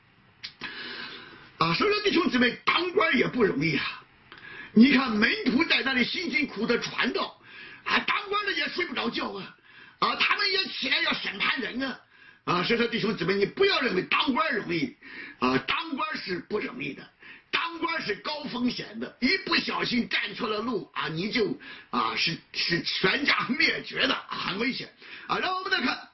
所以说弟兄姊妹，当官也不容易你看门徒在那里辛辛苦的传道当官的也睡不着觉他们也起来要审判人所以说弟兄姊妹，你不要认为当官容易当官是不容易的， 当官是高风险的，一不小心站错了路啊，你就是全家灭绝的，很危险啊。然后我们再看，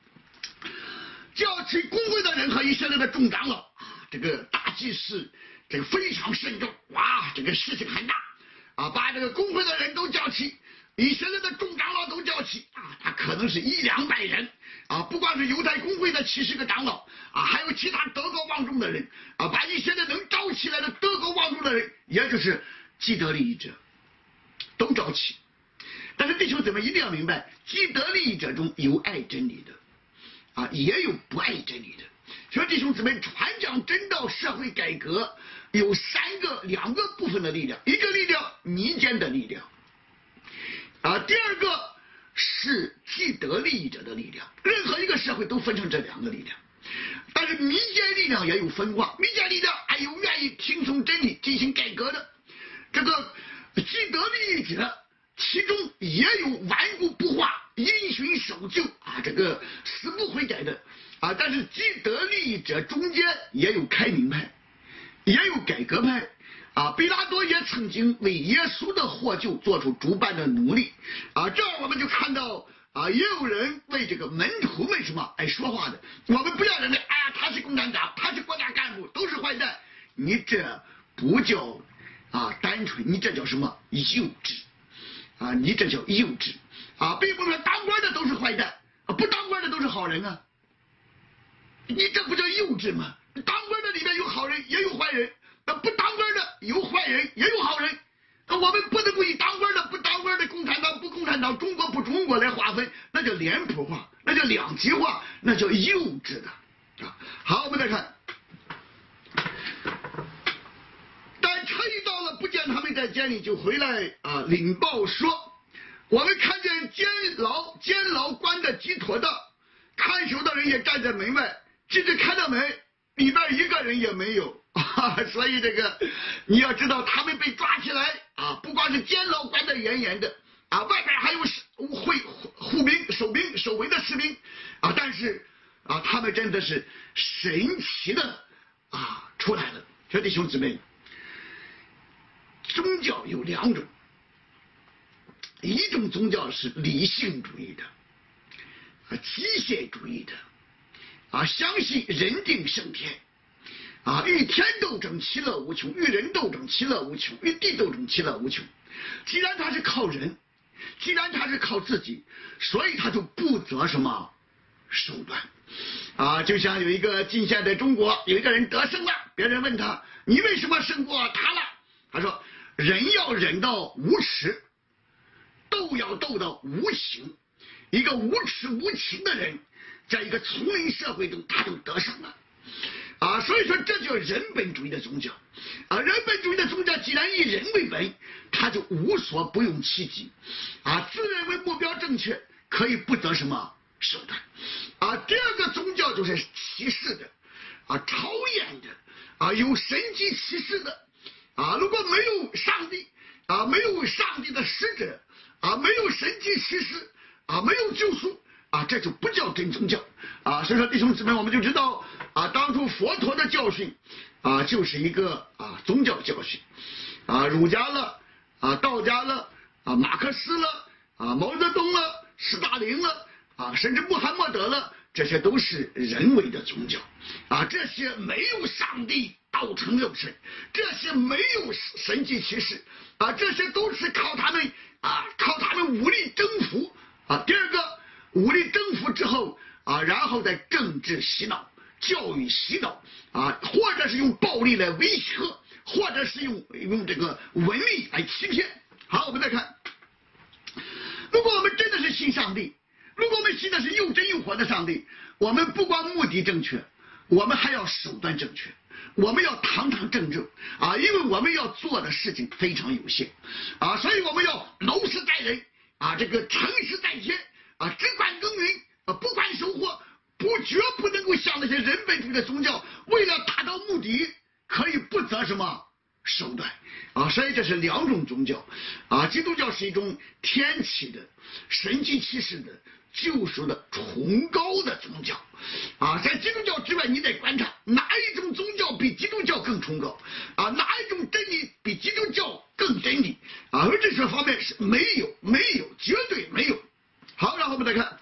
叫起公会的人和以色列的众长老啊，这个大祭司这个非常慎重，哇，这个事情很大啊，把这个公会的人都叫起，以色列的众长老都叫起啊，他可能是100-200人啊，不光是犹太公会的70个长老啊，还有其他德高望重的人啊，把以色列能招起来的德高望重的人，也就是既得利益者，都招起。但是弟兄姊妹一定要明白，既得利益者中有爱真理的啊，也有不爱真理的。所以弟兄姊妹，传讲真道、社会改革有2个部分的力量，一个力量民间的力量啊，第二个是既得利益者的力量。任何一个社会都分成这2个力量，但是民间力量也有分化，民间力量还有愿意听从真理进行改革的，这个既得利益者其中也有顽固不化、因循守旧啊，这个死不悔改的啊。但是既得利益者中间也有开明派，也有改革派啊。彼拉多也曾经为耶稣的获救做出主办的努力啊。这儿我们就看到啊，也有人为这个门徒们什么说话的。我们不要认为他是共产党，他是国家干部，都是坏蛋。你这不叫单纯，你这叫什么幼稚啊？你这叫幼稚啊！并不是说当官的都是坏蛋啊，不当官的都是好人啊。你这不叫幼稚吗？当官的里面有好人也有坏人，那不当官的有坏人也有好人。我们不能够以当官的不当官的、共产党不共产党、中国不中国来划分，那叫脸谱化，那叫两极化，那叫幼稚的啊。好，我们再看，但差役到了，不见他们在监里，就回来领报说，我们看见监牢关的极妥当，看守的人也站在门外，直至开了门，里边一个人也没有。所以这个你要知道，他们被抓起来不光是监牢关得严严的外边还有护兵、守卫的士兵但是他们真的是神奇的出来了。所以弟兄姊妹，宗教有2种，一种宗教是理性主义的机械主义的相信人定胜天与天斗争，其乐无穷；与人斗争，其乐无穷；与地斗争，其乐无穷。既然他是靠人，既然他是靠自己，所以他就不择什么手段就像有一个近现代中国有一个人得胜了，别人问他，你为什么胜过他了？他说，人要忍到无耻，斗要斗到无情。一个无耻无情的人，在一个丛林社会中，他就得胜了所以说这叫人本主义的宗教人本主义的宗教既然以人为本，他就无所不用其极自认为目标正确，可以不择什么手段第二个宗教就是歧视的超验的有神迹奇事的如果没有上帝没有上帝的使者没有神迹奇事没有救赎这就不叫真宗教所以说弟兄姊妹，我们就知道当初佛陀的教训就是一个宗教教训儒家了道家了马克思了毛泽东了，斯大林了甚至穆罕默德了，这些都是人为的宗教这些没有上帝道成肉身，这些没有神迹奇事这些都是靠他们武力征服第二个武力征服之后然后再政治洗脑、教育洗脑或者是用暴力来威胁，或者是用这个文力来欺骗。好，我们再看，如果我们真的是信上帝，如果我们信的是又真又活的上帝，我们不光目的正确，我们还要手段正确，我们要堂堂正正因为我们要做的事情非常有限所以我们要谋事在人这个诚实在天只管耕耘不管收获，绝不能够像那些人本主义的宗教，为了达到目的可以不择什么手段所以这是2种宗教基督教是一种天启的神迹奇事的救赎的崇高的宗教啊，在基督教之外，你得观察哪一种宗教比基督教更崇高啊，哪一种真理比基督教更真理啊？而这些方面是没有，绝对没有。好，然后我们再看，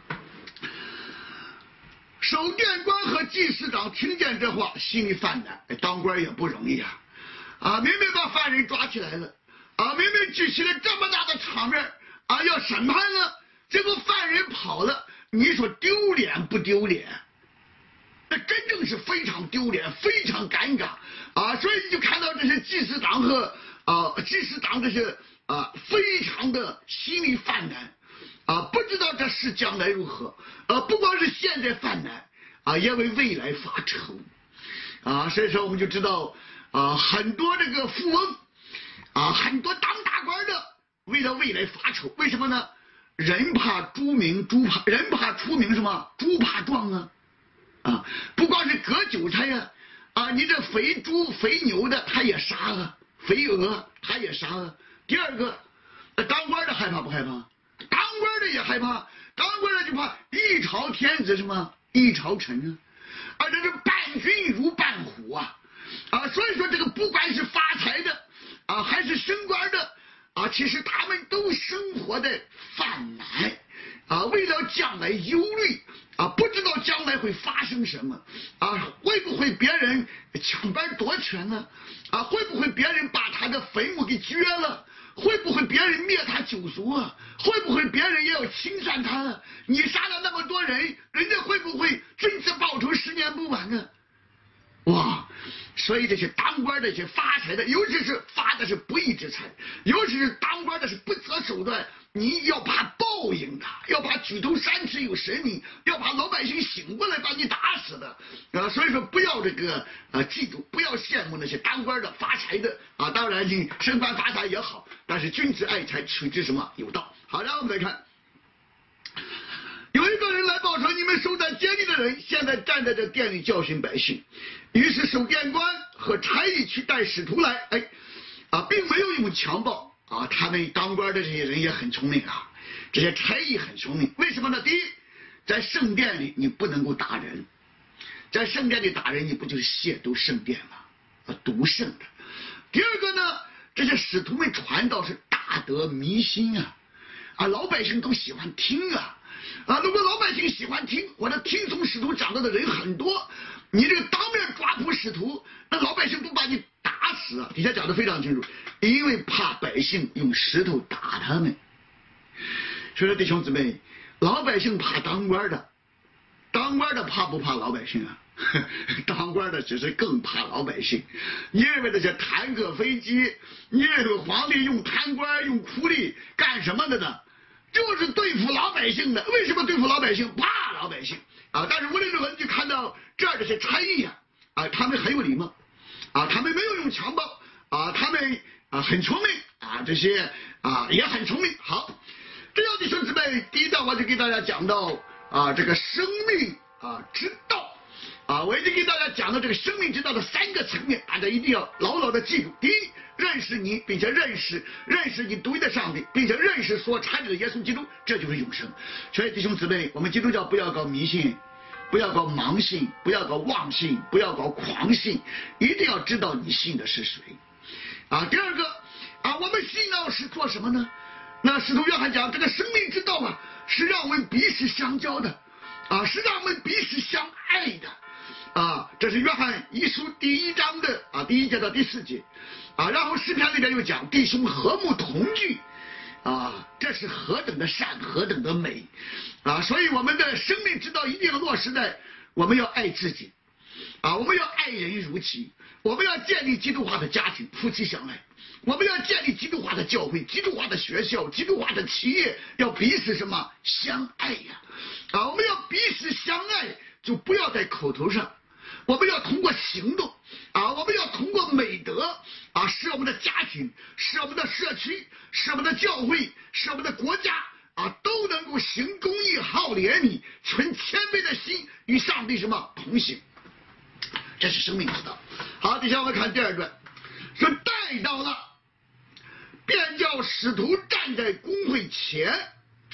守殿官和祭司长听见这话，心里犯难。当官也不容易啊！啊，明明把犯人抓起来了，啊，明明举起了这么大的场面啊，要审判了，结果犯人跑了，你说丢脸不丢脸？那真正是非常丢脸，非常尴尬啊！所以你就看到这些祭司长和祭司长这些非常的心里犯难啊，不知道这事将来如何不光是现在犯难啊，也为未来发愁啊。所以说我们就知道很多这个富翁很多当大官的为了未来发愁，为什么呢？人怕猪名，人怕出名什么？猪怕壮啊！不光是割韭菜呀你这肥猪肥牛的他也杀啊，肥鹅他也杀啊。第二个，当官的害怕不害怕？当官的也害怕，当官的就怕一朝天子什么一朝臣这是伴君如伴虎所以说这个不管是发财的还是升官的其实他们都生活在犯难为了将来忧虑不知道将来会发生什么会不会别人抢班夺权呢会不会别人把他的坟墓给掘了？会不会别人灭他九族会不会别人也要清算他你杀了那么多人，人家会不会君子报仇10年不晚呢？哇！所以这些当官的、这些发财的，尤其是发的是不义之财，尤其是当官的是不择手段，你要怕报应的，要怕举头三尺有神明，要怕老百姓醒过来把你打死的所以说不要这个记住，不要羡慕那些当官的发财的当然你升官发财也好，但是君子爱财，取之什么有道。好，然后我们再看。有一个人来报说，你们守在监里的人现在站在这殿里教训百姓，于是守殿官和差役去带使徒来，并没有用强暴他们当官的这些人也很聪明这些差役很聪明，为什么呢？第一，在圣殿里你不能够打人，在圣殿里打人你不就是亵渎圣殿吗？渎圣的。第二个呢，这些使徒们传道是大得民心老百姓都喜欢听如果老百姓喜欢听，或者听从使徒讲道的人很多，你这个当面抓捕使徒，那老百姓不把你打死底下讲的非常清楚，因为怕百姓用石头打他们。所以说弟兄姊妹，老百姓怕当官的，当官的怕不怕老百姓当官的只是更怕老百姓。你认为那些坦克飞机，你认为皇帝用贪官用苦力干什么的呢？就是对付老百姓的。为什么对付老百姓？怕老百姓但是无论如何，你就看到这儿这些差役他们很有礼貌他们没有用强暴他们很聪明这些也很聪明。好，这要弟兄姊妹，第一段我就给大家讲到这个生命之道我已经给大家讲到这个生命之道的3个层面，大家一定要牢牢的记住。第一，认识你，并且认识你独一的上帝，并且认识所产生的耶稣基督，这就是永生。所以弟兄姊妹，我们基督教不要搞迷信，不要搞盲信，不要搞妄信，不要搞狂信，一定要知道你信的是谁第二个我们信要是做什么呢？那使徒约翰讲，这个生命之道是让我们彼此相交的是让我们彼此相爱的这是约翰一书第1章的第1节到第4节然后诗篇里边又讲弟兄和睦同居这是何等的善，何等的美所以我们的生命之道一定要落实在我们要爱自己我们要爱人如己，我们要建立基督化的家庭，夫妻相爱，我们要建立基督化的教会，基督化的学校，基督化的企业，要彼此什么相爱我们要彼此相爱，就不要在口头上，我们要通过行动我们要通过美德使我们的家庭，使我们的社区，使我们的教会，使我们的国家都能够行公义，好怜悯，存谦卑的心，与上帝什么同行。这是生命之道。好，底下我们看第2段，说带到了，便叫使徒站在公会前，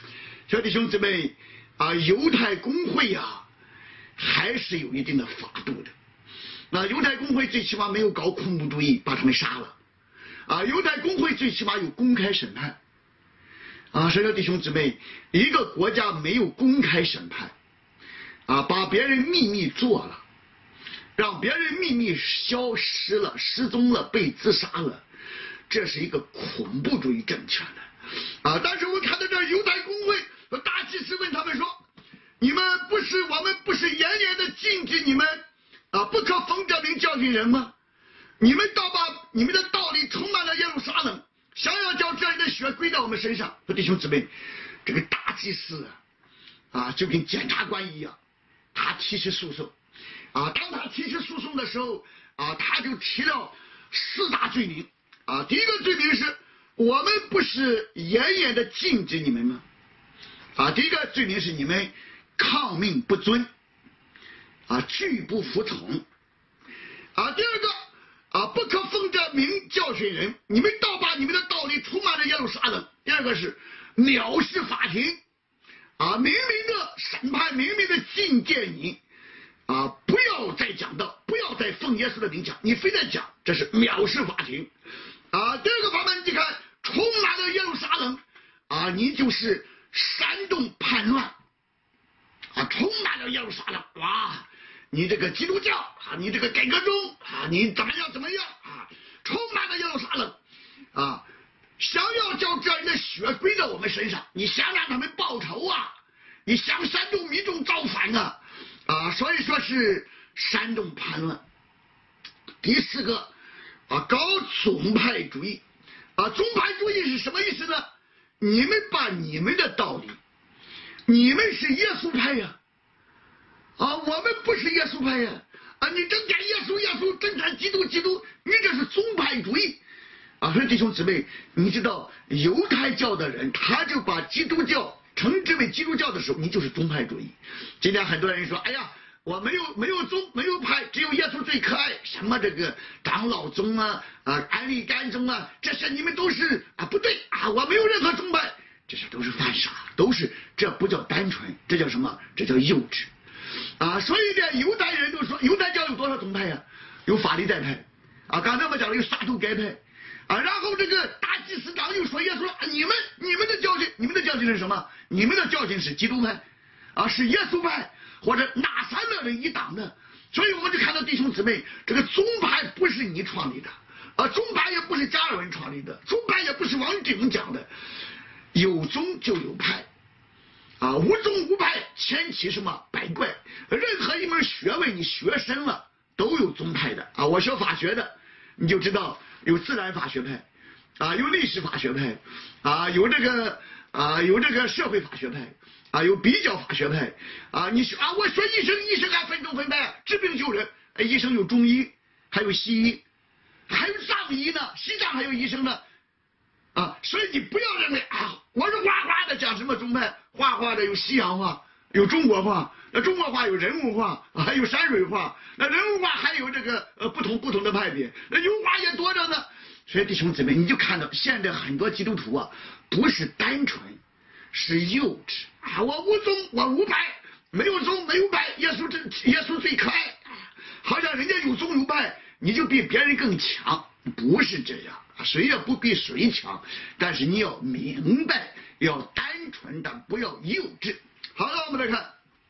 小弟兄姊妹犹太公会还是有一定的法度的。犹太公会最起码没有搞恐怖主义把他们杀了。犹太公会最起码有公开审判。所以说弟兄姊妹，一个国家没有公开审判把别人秘密做了，让别人秘密消失了、失踪了、被自杀了，这是一个恐怖主义政权的但是我看到这犹太公会大祭司问他们说：“我们不是严严的禁止你们不可奉这名教训人吗？你们倒把你们的道理充满了耶路撒冷，想要叫这人的血归到我们身上。”弟兄姊妹，这个大祭司就跟检察官一样，他提起诉讼当他提起诉讼的时候他就提了4大罪名第一个罪名是我们不是严严的禁止你们吗？第一个罪名是你们抗命不遵拒不服从第二个不可奉这名教训人，你们倒把你们的道理充满了耶路撒冷。第二个是藐视法庭明明的审判，明明的禁戒你不要再讲道，不要再奉耶稣的名讲，你非得讲，这是藐视法庭第二个法门，你看充满了耶路撒冷你就是煽动叛乱充满了耶路撒冷，哇，你这个基督教你这个改革宗你怎么样充满了耶路撒冷想要叫这人的血归到我们身上，你想让他们报仇你想煽动民众造反所以说是煽动叛乱。第4个搞宗派主义宗派主义是什么意思呢？你们把你们的道理，你们是耶稣派我们不是耶稣派你整天耶稣，整天基督，你这是宗派主义所以弟兄姊妹，你知道犹太教的人他就把基督教称之为基督教的时候，你就是宗派主义。今天很多人说，哎呀，我没有宗，没有派，只有耶稣最可爱，什么这个长老宗安利甘宗这些你们都是不对我没有任何宗派，这些都是犯傻，这不叫单纯，这叫什么？这叫幼稚所以呢，犹太人都说犹太教有多少宗派有法利赛派刚才我们讲了有撒都该派然后这个大祭司长又说耶稣说你们的教训是什么？你们的教训是基督派是耶稣派或者哪3个人一党的。所以我们就看到弟兄姊妹，这个宗派不是你创立的宗派也不是加尔文创立的，宗派也不是王鼎讲的。有宗就有派无宗无派，千奇什么百怪。任何一门学问你学深了都有宗派的我学法学的你就知道有自然法学派有历史法学派有这个社会法学派有比较法学派你说我学医生还分宗分派治病救人医生有中医，还有西医，还有藏医呢，西藏还有医生呢所以你不要认为我是画画的讲什么宗派，画画的有西洋画，有中国画，那中国画有人物画还有山水画，那人物画还有这个不同的派别，那油画也多着呢。所以弟兄姊妹，你就看到现在很多基督徒不是单纯，是幼稚我无宗我无派，没有宗没有派，耶稣最可爱好像人家有宗有派你就比别人更强，不是这样谁也不比谁强，但是你要明白，要单纯的，不要幼稚。好了，我们来看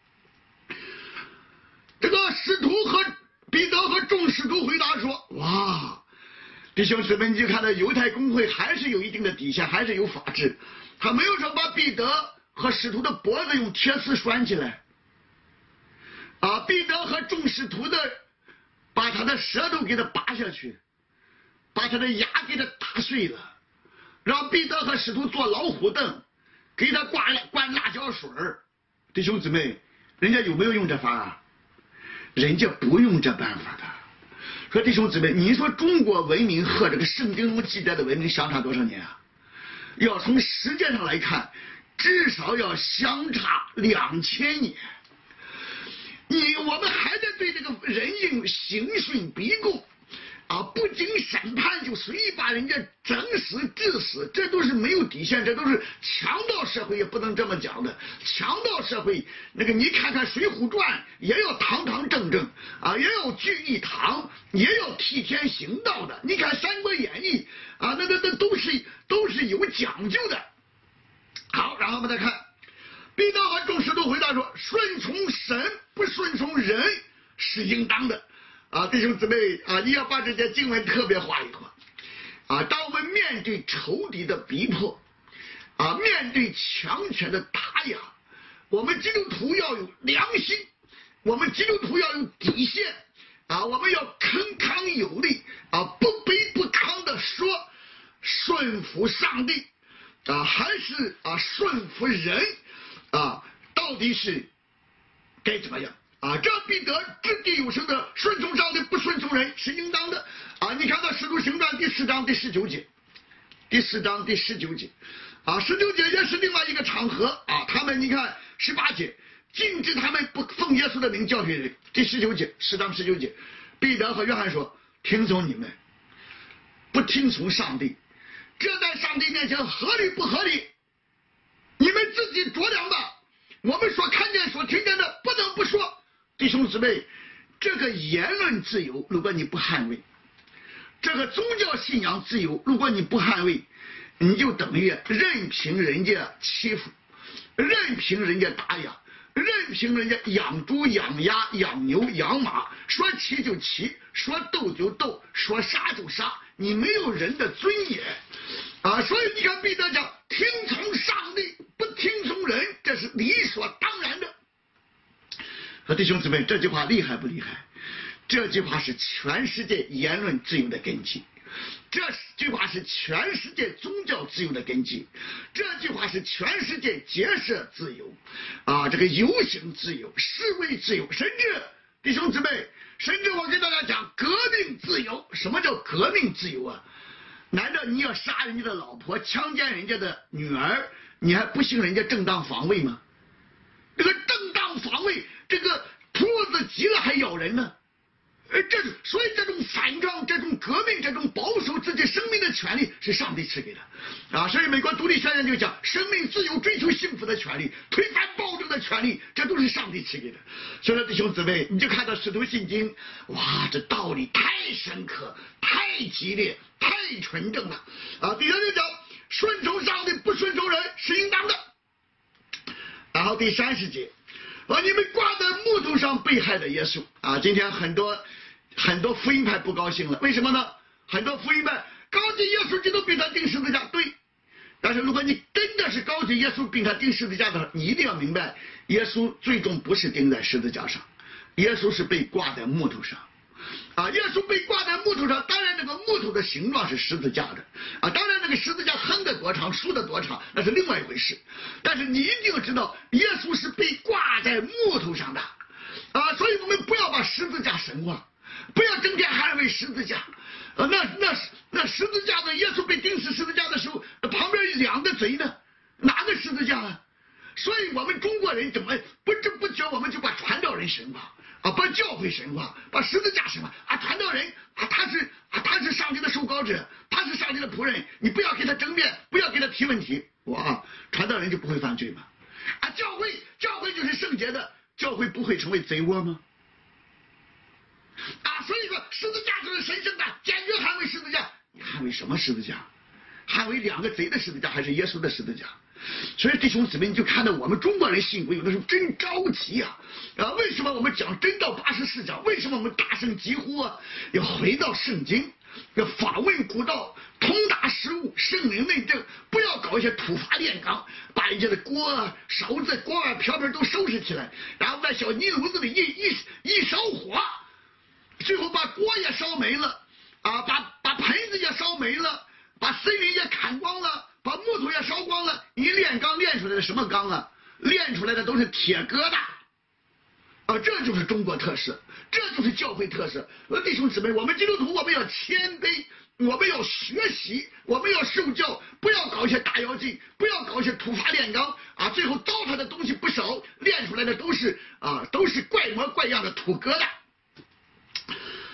这个使徒和彼得和众使徒回答说：哇，弟兄姊妹，你就看到犹太公会还是有一定的底线，还是有法治，他没有说把彼得和使徒的脖子用铁丝拴起来彼得和众使徒的把他的舌头给他拔下去，把他的牙给他打碎了，让彼得和使徒坐老虎凳，给他灌辣椒水弟兄姊妹，人家有没有用这法人家不用这办法的。说弟兄姊妹，你说中国文明和这个圣经中记载的文明相差多少年要从时间上来看，至少要相差2000年。我们还在对这个人应刑讯逼供， 不经审判就随意把人家整死致死，这都是没有底线，这都是强盗社会，也不能这么讲的。强盗社会那个你看看《水浒传》，也要堂堂正正也要聚义堂，也要替天行道的。你看《三国演义》那都是有讲究的。好，然后我们再看彼得和众使徒回答说：顺从神不顺从人是应当的。弟兄姊妹你要把这些经文特别画一画当我们面对仇敌的逼迫面对强权的打压，我们基督徒要有良心，我们基督徒要有底线我们要铿锵有力不卑不亢的说顺服上帝还是顺服人到底是该怎么样这彼得掷地有声的顺从上帝不顺从人是应当的你看到使徒行传第4章第19节，第4章第19节19节也是另外一个场合他们你看18节禁止他们不奉耶稣的名教训人。第19节4章19节，彼得和约翰说：听从你们，不听从上帝，这在上帝面前合理不合理？你们自己酌量吧。我们所看见所听见的不能不说。弟兄姊妹，这个言论自由如果你不捍卫，这个宗教信仰自由如果你不捍卫，你就等于任凭人家欺负，任凭人家打压，任凭人家养猪养鸭养牛养马，说骑就骑，说斗就斗，说杀就杀，你没有人的尊严所以你看彼得讲听从上帝不听从人，这是理所当然的。弟兄姊妹，这句话厉害不厉害？这句话是全世界言论自由的根基，这句话是全世界宗教自由的根基，这句话是全世界结社自由这个游行自由示威自由，甚至弟兄姊妹，甚至我跟大家讲革命自由。什么叫革命自由难道你要杀人家的老婆强奸人家的女儿，你还不行人家正当防卫吗？这个正当防卫，这个兔子急了还咬人呢所以这种反抗这种革命这种保守自己生命的权利是上帝赐给的所以美国独立宣言就讲生命自由追求幸福的权利推翻暴政的权利，这都是上帝赐给的。所以说弟兄姊妹，你就看到使徒信经，哇，这道理太深刻太激烈太纯正了第三就讲顺从上帝不顺从人是应当的。然后第30节你们挂在木头上被害的耶稣今天很多福音派不高兴了，为什么呢？很多福音派高举耶稣基督被他钉十字架，对，但是如果你真的是高举耶稣并他钉十字架的话，你一定要明白耶稣最终不是钉在十字架上，耶稣是被挂在木头上耶稣被挂在木头上，当然这个木头的形状是十字架的当然这个十字架横的多长竖的多长那是另外一回事，但是你一定要知道耶稣是被挂在木头上的所以我们不要把十字架神化，不要整天捍卫十字架那十字架的耶稣被钉死十字架的时候旁边2个贼呢，哪个十字架所以我们中国人怎么不教我们就把传道人神化把教会神化，把十字架神化传道人他是上帝的受膏者，他是上帝的仆人，你不要给他争辩，不要给他提问题传道人就不会犯罪吗教会就是圣洁的，教会不会成为贼窝吗所以说十字架就是神圣的，坚决捍卫十字架。你捍卫什么十字架？捍卫2个贼的十字架还是耶稣的十字架？所以弟兄姊妹，你就看到我们中国人信鬼有的时候真着急为什么我们讲真道84讲？为什么我们大声疾呼要回到圣经，要访问古道，通达实务，圣灵内证，不要搞一些土法炼钢，把人家的锅勺子锅碗瓢盆都收拾起来，然后在小泥炉子里一烧火，最后把锅也烧没了把盆子也烧没了，把森林也砍光了，把木头也烧光了，你炼钢炼出来的什么钢炼出来的都是铁疙瘩这就是中国特色，这就是教会特色。弟兄姊妹，我们基督徒我们要谦卑，我们要学习，我们要受教，不要搞一些大妖精，不要搞一些土法炼钢最后糟蹋的东西不少，炼出来的都是怪模怪样的土疙瘩。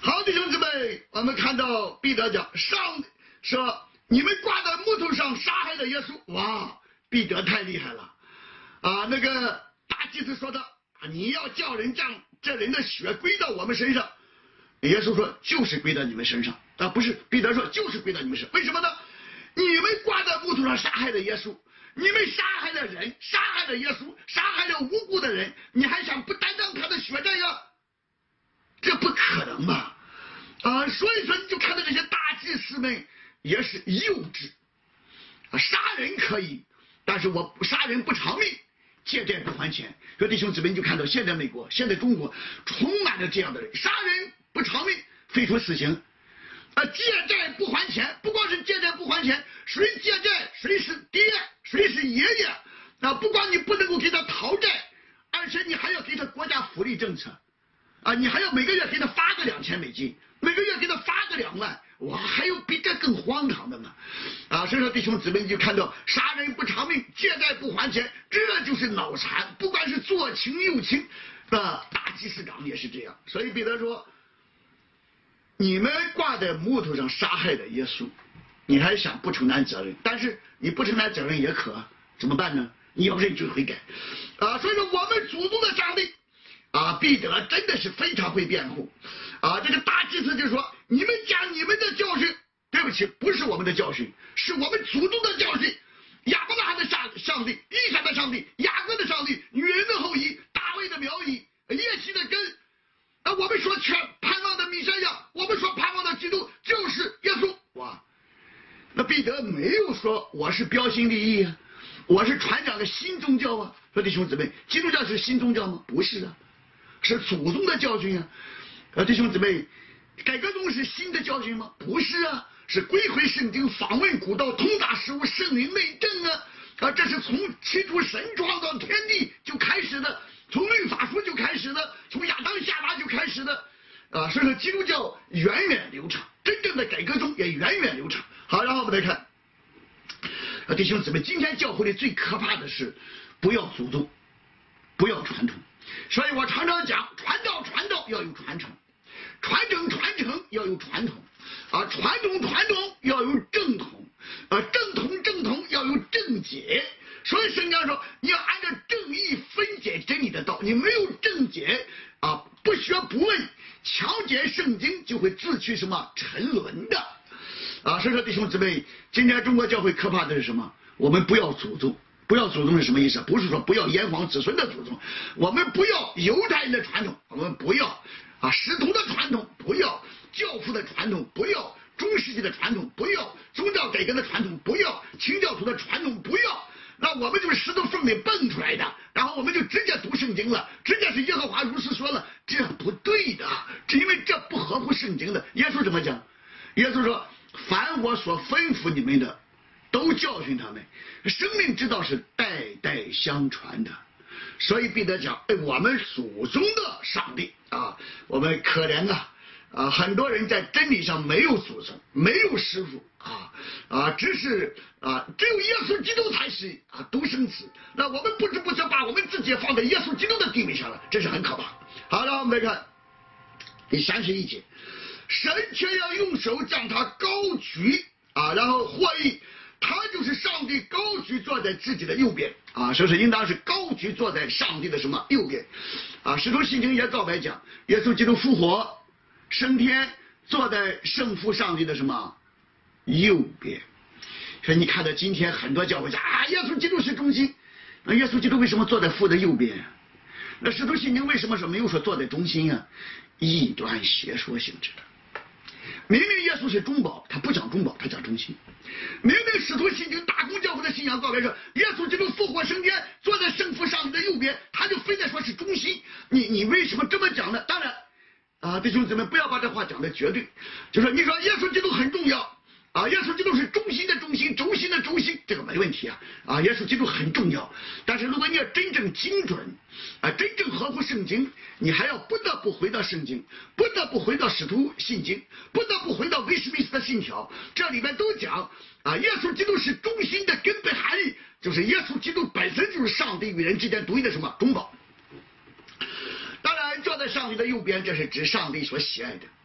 好，弟兄姊妹，我们看到彼得讲说你们挂在木头上杀害了耶稣。哇，彼得太厉害了啊！那个大祭司说的，你要叫人将这人的血归到我们身上。耶稣说就是归到你们身上啊，不是，彼得说就是归到你们身上。为什么呢？你们挂在木头上杀害了耶稣，你们杀害了人，杀害了耶稣，杀害了无辜的人，你还想不担当他的血债呀？这不可能吧？啊，所以说你就看到这些大祭司们也是幼稚啊，杀人可以，但是我杀人不偿命，借债不还钱。说弟兄姊妹，你就看到现在美国、现在中国充满了这样的人，杀人不偿命，废除死刑。借债不还钱，不光是借债不还钱，谁借债谁是爹，谁是爷爷。不光你不能够给他讨债，而且你还要给他国家福利政策你还要每个月给他发个$2000，每个月给他发个2万。哇，还有比这更荒唐的吗？所以说弟兄姊妹，你就看到杀人不偿命，借债不还钱，这就是脑残。不管是左倾右倾，大祭司长也是这样。所以彼得说，你们挂在木头上杀害了耶稣，你还想不承担责任？但是你不承担责任也可，怎么办呢？你要认罪悔改所以说我们祖宗的上帝彼得真的是非常会辩护这个大祭司就说，你们讲你们的教训，对不起，不是我们的教训，是我们祖宗的教训。亚伯拉罕的上帝，以撒的上帝，雅各的上帝，女人的后裔，大卫的苗裔，耶西的根。我们说盼望的弥赛亚，我们说盼望的基督就是耶稣。哇，那彼得没有说我是标新立异我是传讲的新宗教说弟兄姊妹，基督教是新宗教吗？不是是祖宗的教训弟兄姊妹，改革宗是新的教训吗？不是是归回圣经，访问古道，通达事物，圣灵内证这是从起初神创造天地就开始的，从律法书就开始的，从亚当夏娃就开始的所以说基督教源远流长，真正的改革宗也源远流长。好，然后我们来看弟兄姊妹，今天教会里最可怕的是不要祖宗，不要传统。所以我常常讲，传道要有传承，传承要有传统传统要有正统正统要有正解。所以圣经说，你要按照正义分解真理的道，你没有正解不学不问，强解圣经，就会自取什么沉沦的所以说弟兄姊妹，今天中国教会可怕的是什么？我们不要祖宗。不要祖宗是什么意思？不是说不要炎黄子孙的祖宗，我们不要犹太人的传统，我们不要使徒的传统，不要教父的传统，不要中世纪的传统，不要宗教改革的传统，不要清教徒的传统，不要。那我们就是石头缝里蹦出来的，然后我们就直接读圣经了，直接是耶和华如是说了，这不对的，是因为这不合乎圣经的。耶稣怎么讲？耶稣说，凡我所吩咐你们的，都教训他们，生命之道是代代相传的。所以彼得讲，我们祖宗的上帝我们可怜很多人在真理上没有祖宗，没有师傅只是只有耶稣基督才是独生子。那我们不知不觉把我们自己放在耶稣基督的地位上了，这是很可怕。好了，我们来看第31节，神却要用手将他高举然后获益，他就是上帝高举坐在自己的右边说是应当是高举坐在上帝的什么右边使徒信经也告白讲，耶稣基督复活升天，坐在圣父上帝的什么右边。所以你看到今天很多教会讲耶稣基督是中心，那耶稣基督为什么坐在父的右边？那使徒信经为什么说没有说坐在中心异端邪说性质的。明明耶稣是中保，他不讲中保，他讲中心。明明使徒信经大公教会的信仰告白说，耶稣基督复活升天，坐在圣父上帝的右边，他就非得说是中心。你为什么这么讲呢？当然弟兄姊妹，不要把这话讲的绝对，就说你说耶稣基督很重要耶稣基督是中心的中心，轴心的轴心，这个没问题耶稣基督很重要。但是如果你要真正精准真正合乎圣经，你还要不得不回到圣经，不得不回到使徒信经，不得不回到威斯敏斯特信条，这里面都讲耶稣基督是中心的根本含义，就是耶稣基督本身就是上帝与人之间独一的什么中保。当然坐在上帝的右边，这是指上帝所喜爱的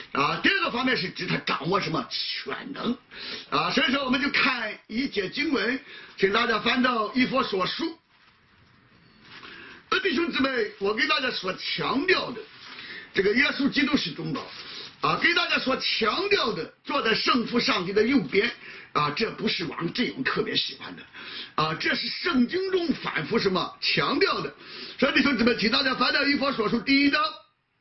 第二个方面是指他掌握什么全能所以说我们就看一节经文，请大家翻到以弗所书。弟兄姊妹，我给大家所强调的这个耶稣基督是中保给大家所强调的坐在圣父上帝的右边这不是王志勇特别喜欢的这是圣经中反复什么强调的。所以弟兄姊妹，请大家翻到以弗所书第一章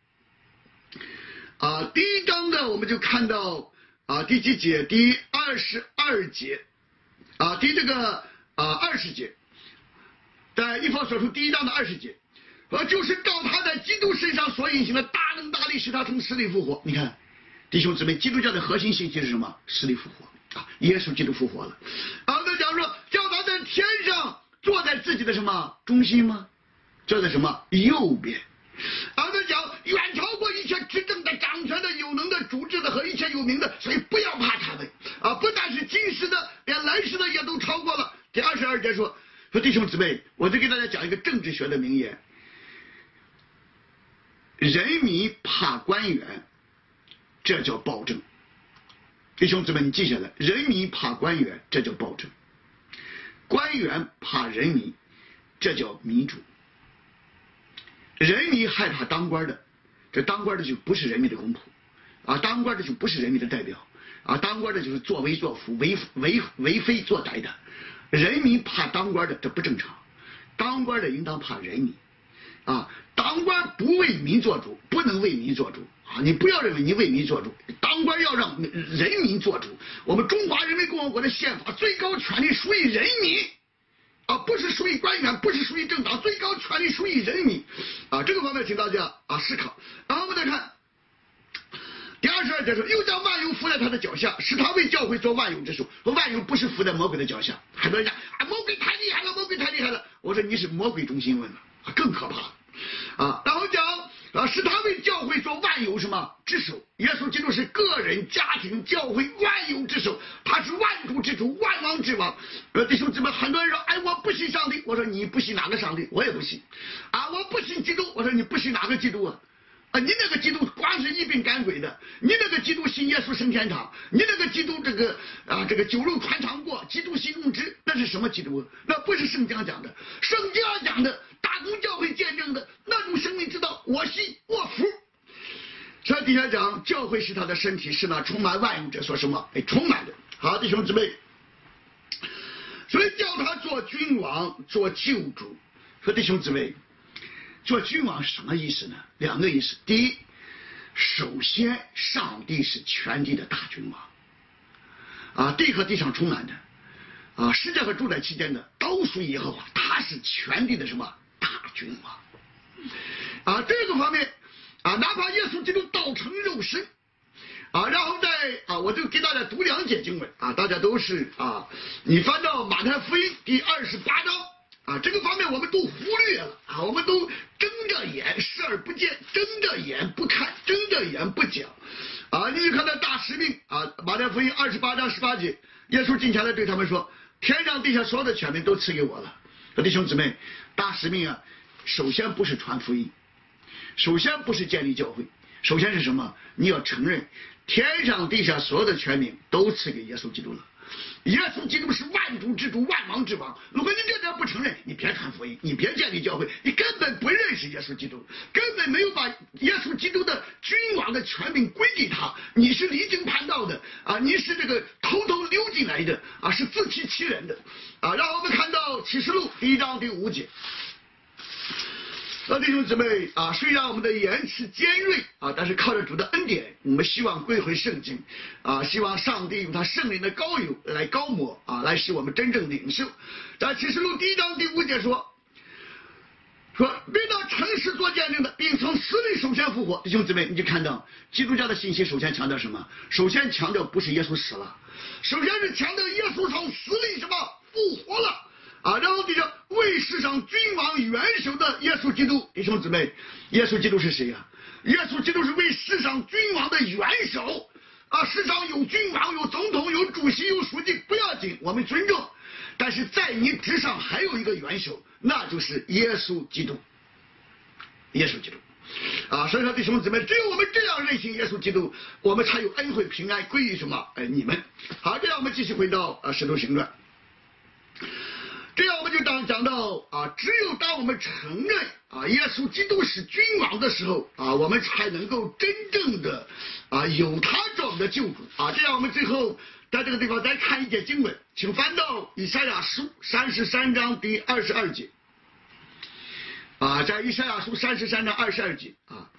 第一章呢，我们就看到第几节？第22节第这个20节，在以弗所书第一章的20节，就是照他在基督身上所运行的大能大力，使他从死里复活。你看，弟兄姊妹，基督教的核心信息是什么？死里复活耶稣基督复活了那讲说叫他在天上坐在自己的什么中心吗？坐在什么右边那讲远超过一切执政的、掌权的、有能的、主治的和一切有名的，所以不要怕他们不但是今时的，连来世的也都超过了。第22节说弟兄姊妹，我就给大家讲一个政治学的名言：人民怕官员，这叫暴政。弟兄姊妹，你记下来，人民怕官员，这叫暴政；官员怕人民，这叫民主。人民害怕当官的，这当官的就不是人民的公仆当官的就不是人民的代表当官的就是作威作福、为非作歹的。人民怕当官的，这不正常。当官的应当怕人民当官不为民做主，不能为民做主你不要认为你为民做主，当官要让人民做主。我们中华人民共和国的宪法最高权力属于人民不是属于官员，不是属于政党，最高权力属于人民这个方面请大家思考。然后我们再看第22节说，又将万有伏在他的脚下，使他为教会做万有之首。万有不是伏在魔鬼的脚下。很多人讲魔鬼太厉害了，魔鬼太厉害了。我说你是魔鬼中心论了更可怕然后讲使他为教会做万有什么之首。耶稣基督是个人、家庭、教会万有之首，他是万主之主、万王之王。弟兄姊妹，很多人说我不信上帝。我说你不信哪个上帝？我也不信我不信基督。我说你不信哪个基督你那个基督光是一并赶鬼的，你那个基督信耶稣升天堂，你那个基督这个酒肉穿肠过，基督信用之，那是什么基督？那不是圣经讲的。圣经讲的大公教会见证的那种生命之道，我信我服。这底下讲教会是他的身体，是那充满万有者所什么充满的。好，弟兄姊妹，所以叫他做君王，做救主。说弟兄姊妹，做君王是什么意思呢？两个意思。第一，首先上帝是全地的大君王地和地上充满的世界和住在其间的都属于耶和华，他是全地的什么大君王这个方面哪怕耶稣基督道成肉身然后我就给大家读2节经文大家都是你翻到马太福音第28章这个方面我们都忽略了我们都睁着眼视而不见，睁着眼不看，睁着眼不讲你就看到大使命马太福音28章18节，耶稣进前来对他们说，天上地下所有的权柄都赐给我了。弟兄姊妹，大使命首先不是传福音，首先不是建立教会，首先是什么？你要承认天上地下所有的权柄都赐给耶稣基督了。耶稣基督是万主之主、万王之王。如果你这点不承认，你别传福音，你别建立教会，你根本不认识耶稣基督，根本没有把耶稣基督的君王的权柄归给他。你是离经叛道的你是这个偷偷溜进来的是自欺欺人的让我们看到启示录1章第5节。弟兄姊妹虽然我们的言辞尖锐但是靠着主的恩典，我们希望归回圣经希望上帝用他圣灵的膏油来膏抹来使我们真正领受。在启示录1章第5节说为到诚实做见证的，并从死里首先复活。弟兄姊妹，你就看到基督教的信息首先强调什么？首先强调不是耶稣死了，首先是强调耶稣从死里什么复活了然后就为世上君王元首的耶稣基督。弟兄姊妹，耶稣基督是谁耶稣基督是为世上君王的元首世上有君王、有总统、有主席、有书记，不要紧，我们尊重。但是在你之上还有一个元首，那就是耶稣基督。耶稣基督所以说弟兄姊妹，只有我们这样认信耶稣基督，我们才有恩惠平安归于什么？你们。好，这样我们继续回到使徒行传。这样我们就讲到只有当我们承认耶稣基督是君王的时候我们才能够真正的有他做我们的救主这样我们最后在这个地方再看一节经文，请翻到以赛亚书33章第22节在以赛亚书33章22节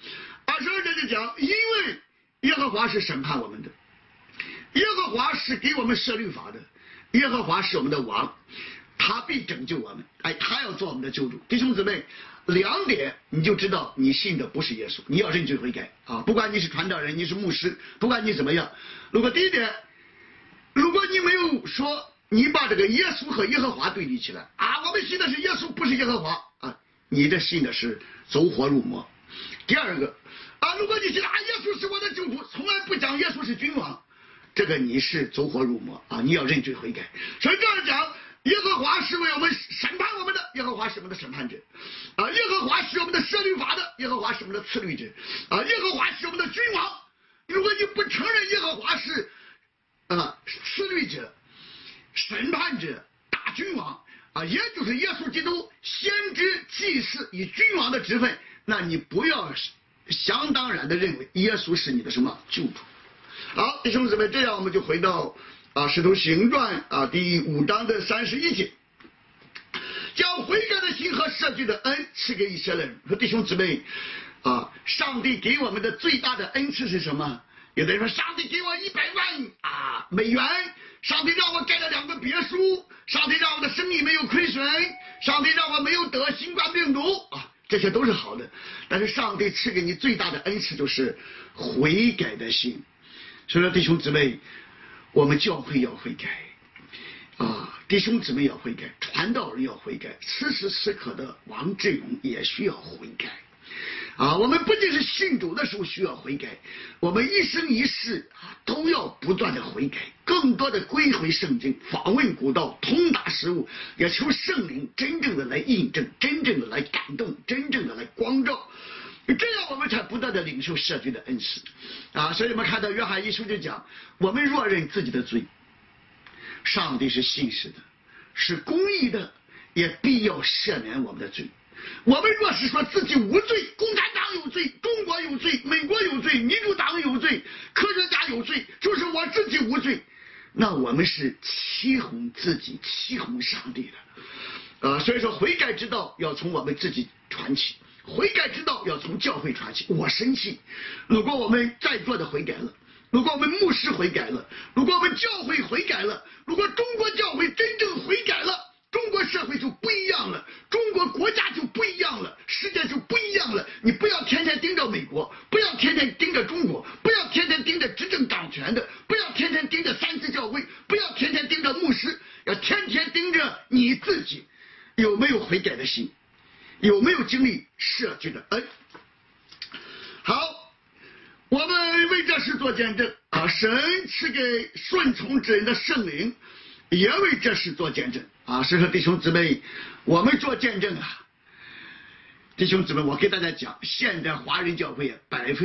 22节就讲，因为耶和华是审判我们的，耶和华是给我们设律法的，耶和华是我们的王，他必拯救我们，他要做我们的救主。弟兄姊妹，两点你就知道你信的不是耶稣，你要认罪悔改不管你是传道人，你是牧师，不管你怎么样。如果第一点，如果你没有说你把这个耶稣和耶和华对立起来我们信的是耶稣，不是耶和华你这信的是走火入魔。第二个如果你信耶稣是我的救主，从来不讲耶稣是君王，这个你是走火入魔你要认罪悔改。所以这样讲，耶和华是为我们审判我们的，耶和华是我们的审判者耶和华是我们的设律法的，耶和华是我们的赐律者耶和华是我们的君王。如果你不承认耶和华是赐律者、审判者、大君王也就是耶稣基督先知、祭司与君王的职分，那你不要想当然的认为耶稣是你的什么救主。好，弟兄姊妹，这样我们就回到使徒行传第5章的31节，将悔改的心和赦罪的恩赐给以色列人。说弟兄姊妹上帝给我们的最大的恩赐是什么？有的人说上帝给我100万美元，上帝让我盖了2个别墅，上帝让我的生意没有亏损，上帝让我没有得新冠病毒这些都是好的。但是上帝赐给你最大的恩赐就是悔改的心。所以说弟兄姊妹，我们教会要悔改弟兄姊妹要悔改，传道人要悔改，此时此刻的王志勇也需要悔改我们不仅是信主的时候需要悔改，我们一生一世都要不断的悔改，更多的归回圣经，访问古道，通达实务，也求圣灵真正的来印证，真正的来感动，真正的来光照，这样我们才不断的领受赦罪的恩赐所以我们看到约翰一书就讲，我们若认自己的罪，上帝是信实的，是公义的，也必要赦免我们的罪。我们若是说自己无罪，共产党有罪，中国有罪，美国有罪，民主党有罪，科学家有罪，就是我自己无罪，那我们是欺哄自己，欺哄上帝的所以说悔改之道要从我们自己传起，悔改之道要从教会传起。我深信，如果我们在座的悔改了，如果我们牧师悔改了，如果我们教会悔改了，如果中国教会真正悔改了，中国社会就不一样了，中国国家就不一样了，世界就不一样了。你不要天天盯着美国，不要天天盯着中国，不要天天盯着执政掌权的，不要天天盯着三自教会，不要天天盯着牧师，要天天盯着你自己有没有悔改的心，有没有经历赦罪的恩。好，我们为这事做见证神赐给顺从之人的圣灵也为这事做见证所以说弟兄姊妹，我们做见证弟兄姊妹，我给大家讲，现在华人教会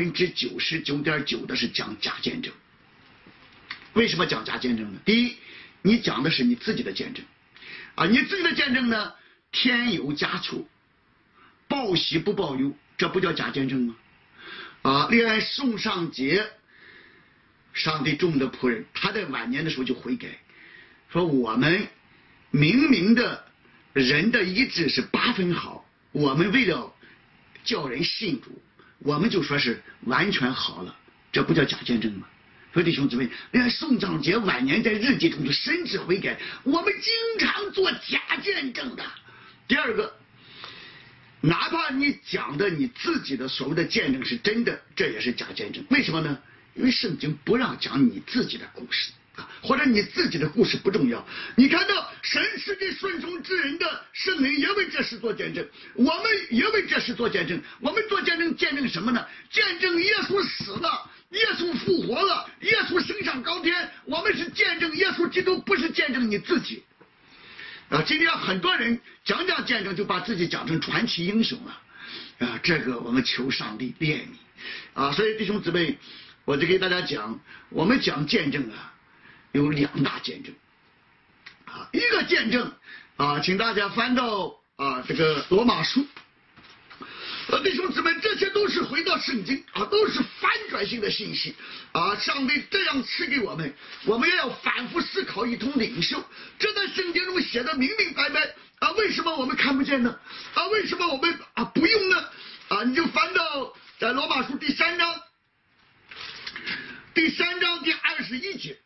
99.9%的是讲假见证。为什么讲假见证呢？第一，你讲的是你自己的见证你自己的见证呢，添油加醋，报喜不报忧，这不叫假见证吗？例如宋尚节，上帝众的仆人，他在晚年的时候就悔改，说我们明明的人的意志是8分好，我们为了叫人信主，我们就说是完全好了，这不叫假见证吗？所以弟兄姊妹，宋尚节晚年在日记中就深知悔改，我们经常做假见证的。第二个，哪怕你讲的你自己的所谓的见证是真的，这也是假见证。为什么呢？因为圣经不让讲你自己的故事或者你自己的故事不重要。你看到神赐给顺从之人的圣灵也为这事做见证，我们也为这事做见证。我们做见证，见证什么呢？见证耶稣死了，耶稣复活了，耶稣升上高天。我们是见证耶稣基督，不是见证你自己今天很多人讲见证就把自己讲成传奇英雄了这个我们求上帝怜悯所以弟兄姊妹，我就给大家讲，我们讲见证有2大见证一个见证请大家翻到这个罗马书。弟兄姊妹，这些都是回到圣经都是反转性的信息上帝这样赐给我们，我们也要反复思考，一同领受。这在圣经中写的明明白白为什么我们看不见呢为什么我们不用呢你就翻到在罗马书第3章第21节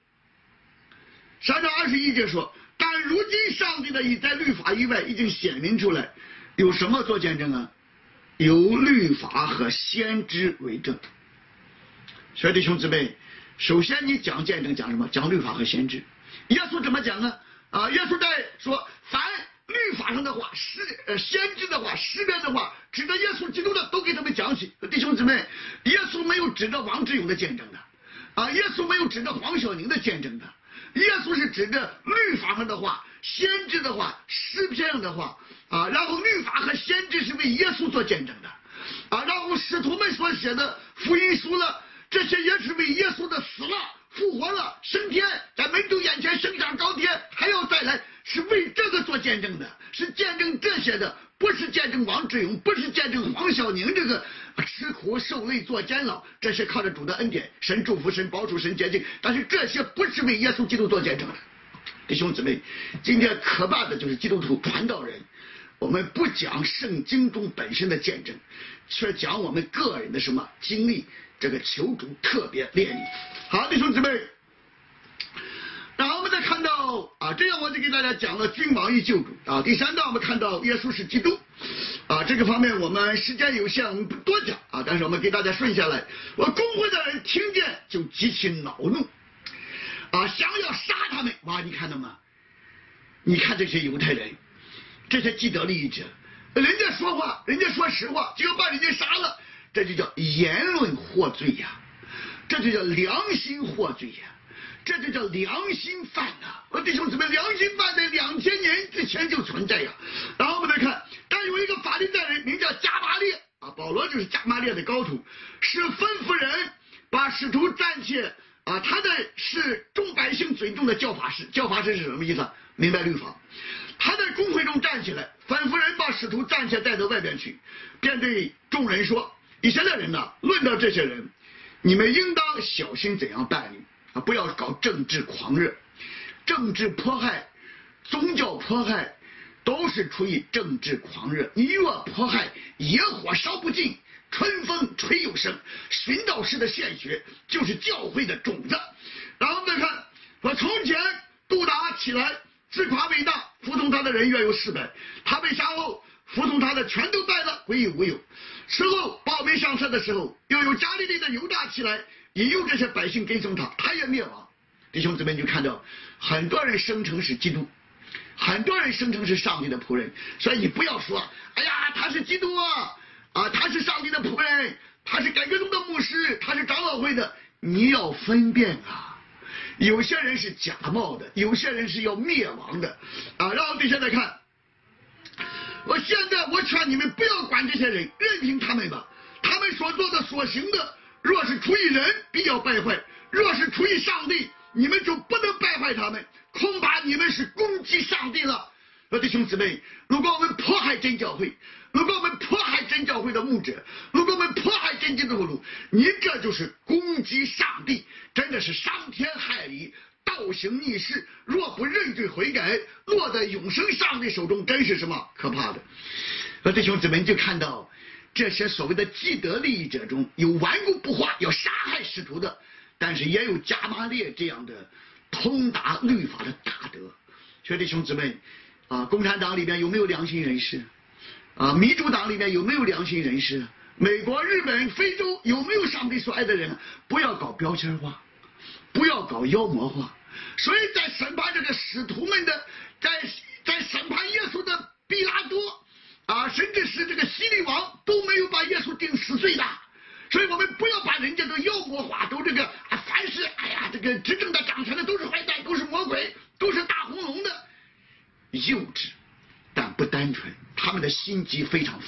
，3章21节说，但如今上帝的义在律法以外已经显明出来，有什么做见证由律法和先知为证。所以弟兄姊妹，首先你讲见证讲什么？讲律法和先知。耶稣怎么讲呢耶稣在说，凡律法上的话先知的话诗篇的话指着耶稣基督的都给他们讲起。弟兄姊妹，耶稣没有指着王志勇的见证的耶稣没有指着黄晓宁的见证的，耶稣是指着律法上的话先知的话诗篇上的话然后律法和先知是为耶稣做见证的然后使徒们所写的福音书了，这些也是为耶稣的死了复活了升天，在门徒眼前升上高天，还要再来，是为这个做见证的，是见证这些的，不是见证王志勇，不是见证黄晓宁这个吃苦受累做监牢，这是靠着主的恩典，神祝福神保守神洁净，但是这些不是为耶稣基督做见证的。弟兄姊妹，今天可怕的就是基督徒传道人，我们不讲圣经中本身的见证，却讲我们个人的什么经历，这个求主特别怜悯。好，弟兄姊妹，然后我们再看到这样我就给大家讲了君王与救主第3章我们看到耶稣是基督这个方面我们时间有限，我们不多讲但是我们给大家顺下来。我公会的人听见就极其恼怒想要杀他们。哇，你看到吗？你看这些犹太人，这些既得利益者，人家说话，人家说实话，就要把人家杀了，这就叫言论获罪呀，这就叫良心获罪呀，这就叫良心犯我弟兄姊妹，良心犯在2000年之前就存在呀。然后我们再看，但有一个法利赛人名叫加马列保罗就是加马列的高徒，是吩咐人把使徒暂且他的是众百姓尊重的教法师。教法师是什么意思？明白律法。他在公会中站起来，吩咐人把使徒暂且带到外边去，便对众人说：以色列人论到这些人，你们应当小心怎样办理不要搞政治狂热，政治迫害，宗教迫害都是出于政治狂热。你若迫害，野火烧不尽，春风吹又生。寻道士的献血就是教会的种子。然后再看，我从前杜达起来自夸伟大，服从他的人约有400，他被杀后，服从他的全都败了，归于无有。事后报名上车的时候，又有加利利的犹大起来，引诱这些百姓跟从他，他也灭亡。弟兄姊妹，就看到很多人声称是基督，很多人声称是上帝的仆人，所以你不要说哎呀他是基督他是上帝的仆人，他是改革宗的牧师，他是长老会的，你要分辨有些人是假冒的，有些人是要灭亡的然后对现在看，现在我劝你们不要管这些人，任凭他们吧，他们所做的所行的，若是出于人，必要败坏；若是出于上帝，你们就不能败坏他们，恐怕你们是攻击上帝了。弟兄姊妹，如果我们迫害真教会，如果我们迫害真教会的牧者，如果我们迫害真基督徒，你这就是攻击上帝，真的是伤天害理，倒行逆施。若不认罪悔改，落在永生上帝手中，真是什么可怕的。弟兄姊妹，就看到这些所谓的既得利益者中有顽固不化要杀害使徒的，但是也有加马列这样的通达律法的大德。所以弟兄姊妹共产党里面有没有良心人士民主党里面有没有良心人士？美国、日本、非洲有没有上帝所爱的人？不要搞标签化，不要搞妖魔化。所以在审判这个使徒们的，在审判耶稣的比拉多甚至是这个希律王都没有把耶稣定死罪的。所以我们不要把人家都妖魔化，都这个凡是这个执政的掌权的都是坏蛋，都是魔鬼，都是大红龙的，幼稚但不单纯，他们的心机非常复杂。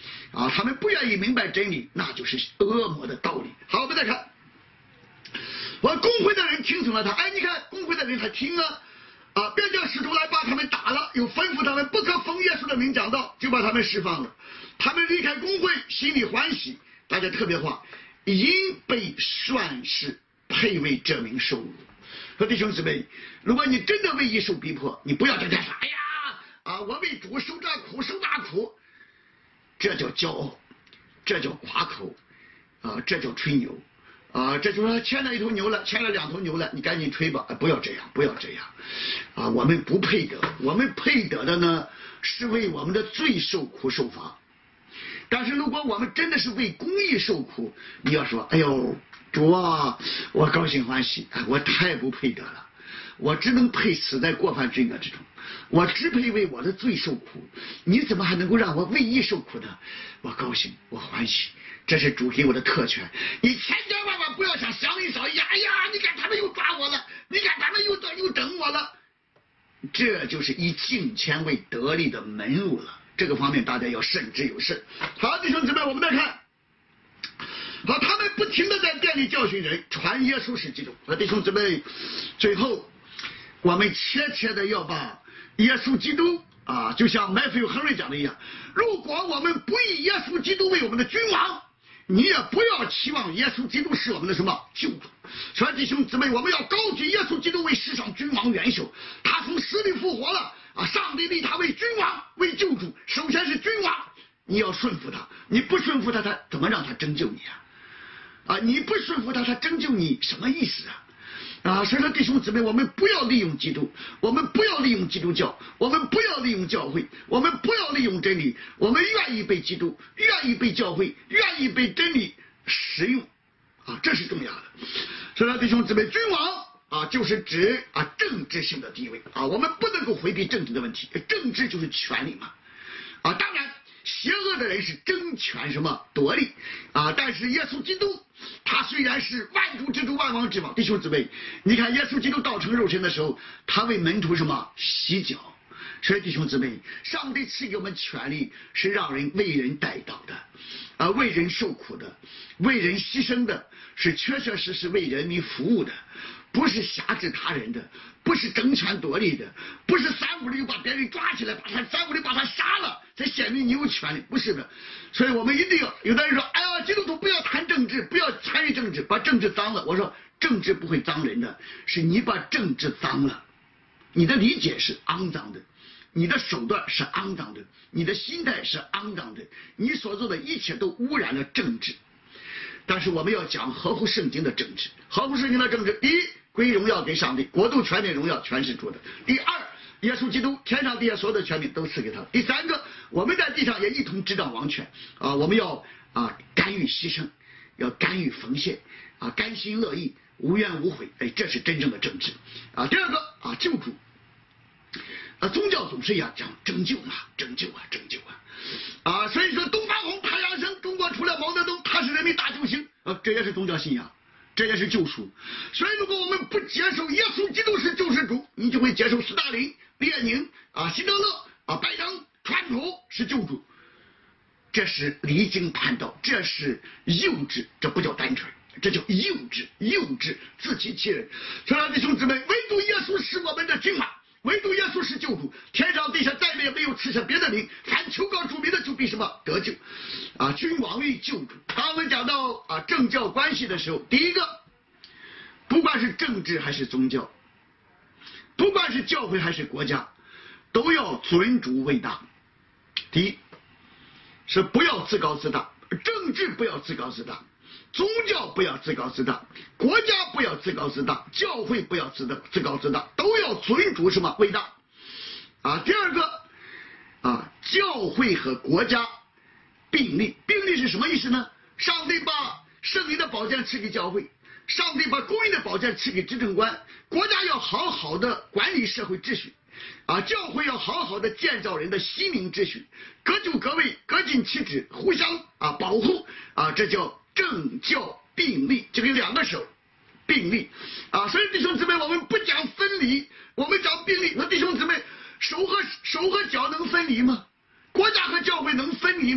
啊，他们不愿意明白真理，那就是恶魔的道理。好，我们再看，我公会的人听从了他，哎，你看公会的人他听啊，便叫使徒来把他们打了，又吩咐他们不可奉耶稣的名讲道，就把他们释放了。他们离开公会，心里欢喜。大家特别话，因被算是配为这名受辱。说弟兄姊妹，如果你真的为义受逼迫，你不要整天说，哎呀，我为主受这苦受那苦，这叫骄傲，这叫夸口，这叫吹牛。这就说牵了一头牛了，牵了2头牛了，你赶紧吹吧！不要这样，不要这样，我们不配得，我们配得的呢是为我们的罪受苦受罚。但是如果我们真的是为公义受苦，你要说，哎呦，主啊，我高兴欢喜，我太不配得了，我只能配死在过犯罪恶之中，我只配为我的罪受苦，你怎么还能够让我为义受苦呢？我高兴，我欢喜。这是主给我的特权，你千千万万不要想一想，哎呀，你看他们又抓我了，你看他们又整我了，这就是以敬虔为得利的门路了。这个方面大家要慎之又慎。好，弟兄姊妹，我们再看，好，他们不停的在店里教训人，传耶稣是基督。弟兄姊妹，最后我们切切的要把耶稣基督就像麦菲尔·亨瑞讲的一样，如果我们不以耶稣基督为我们的君王，你也不要期望耶稣基督是我们的什么救主。所以弟兄姊妹，我们要高举耶稣基督为世上君王元首，他从死里复活了上帝立他为君王为救主，首先是君王，你要顺服他，你不顺服他，他怎么让他拯救你你不顺服他，他拯救你什么意思所以说弟兄姊妹，我们不要利用基督，我们不要利用基督教，我们不要利用教会，我们不要利用真理，我们愿意被基督，愿意被教会，愿意被真理使用这是重要的。所以说弟兄姊妹，君王就是指政治性的地位我们不能够回避政治的问题，政治就是权力嘛当然邪恶的人是争权什么夺利但是耶稣基督他虽然是万主之主万王之王，弟兄姊妹，你看耶稣基督道成肉身的时候，他为门徒什么洗脚。所以弟兄姊妹，上帝赐给我们权利是让人为人代祷的为人受苦的，为人牺牲的，是确确实实为人民服务的，不是辖制他人的，不是争权夺利的，不是三五六把别人抓起来，三五六把他杀了才显明你有权利，不是的。所以我们一定要，有的人说，哎呀，基督徒不要谈政治，不要参与政治，把政治脏了。我说政治不会脏人的，是你把政治脏了，你的理解是肮脏的，你的手段是肮脏的，你的心态是肮脏的，你所做的一切都污染了政治。但是我们要讲合乎圣经的政治，合乎圣经的政治，第一，归荣耀给上帝，国度权柄荣耀全是主的。第二，耶稣基督天上地下所有的权柄都赐给他。第三个，我们在地上也一同执掌王权我们要甘于牺牲，要甘于奉献甘心乐意，无怨无悔，这是真正的政治第二个救主宗教总是要讲拯救拯救所以说东方红太阳升，中国除了毛泽东他是人民大救星这也是宗教信仰，这也是救赎。所以如果我们不接受耶稣基督是救世主，你就会接受斯大林、列宁希特勒拜登、川普是救主，这是离经叛道，这是幼稚，这不叫单纯，这叫幼稚，自欺欺人。所以弟兄姊妹，唯独耶稣是我们的君王，唯独耶稣是救主，天上地下再也没有赐下别的名，凡求告主名的就必什么得救君王与救主。当我们讲到政教关系的时候，第一个，不管是政治还是宗教，不管是教会还是国家，都要尊主为大。第一是不要自高自大，政治不要自高自大，宗教不要自高自大，国家不要自高自大，教会不要自高自大，都要尊主什么为大第二个教会和国家并立是什么意思呢？上帝把圣灵的宝剑赐给教会，上帝把公义的宝剑赐给执政官，国家要好好的管理社会秩序教会要好好的建造人的心灵秩序，各就各位，各尽其职，互相保护这叫政教并立，这个两个手并立所以弟兄姊妹，我们不讲分离，我们讲并立。那弟兄姊妹，手和脚能分离吗？国家和教会能分离吗？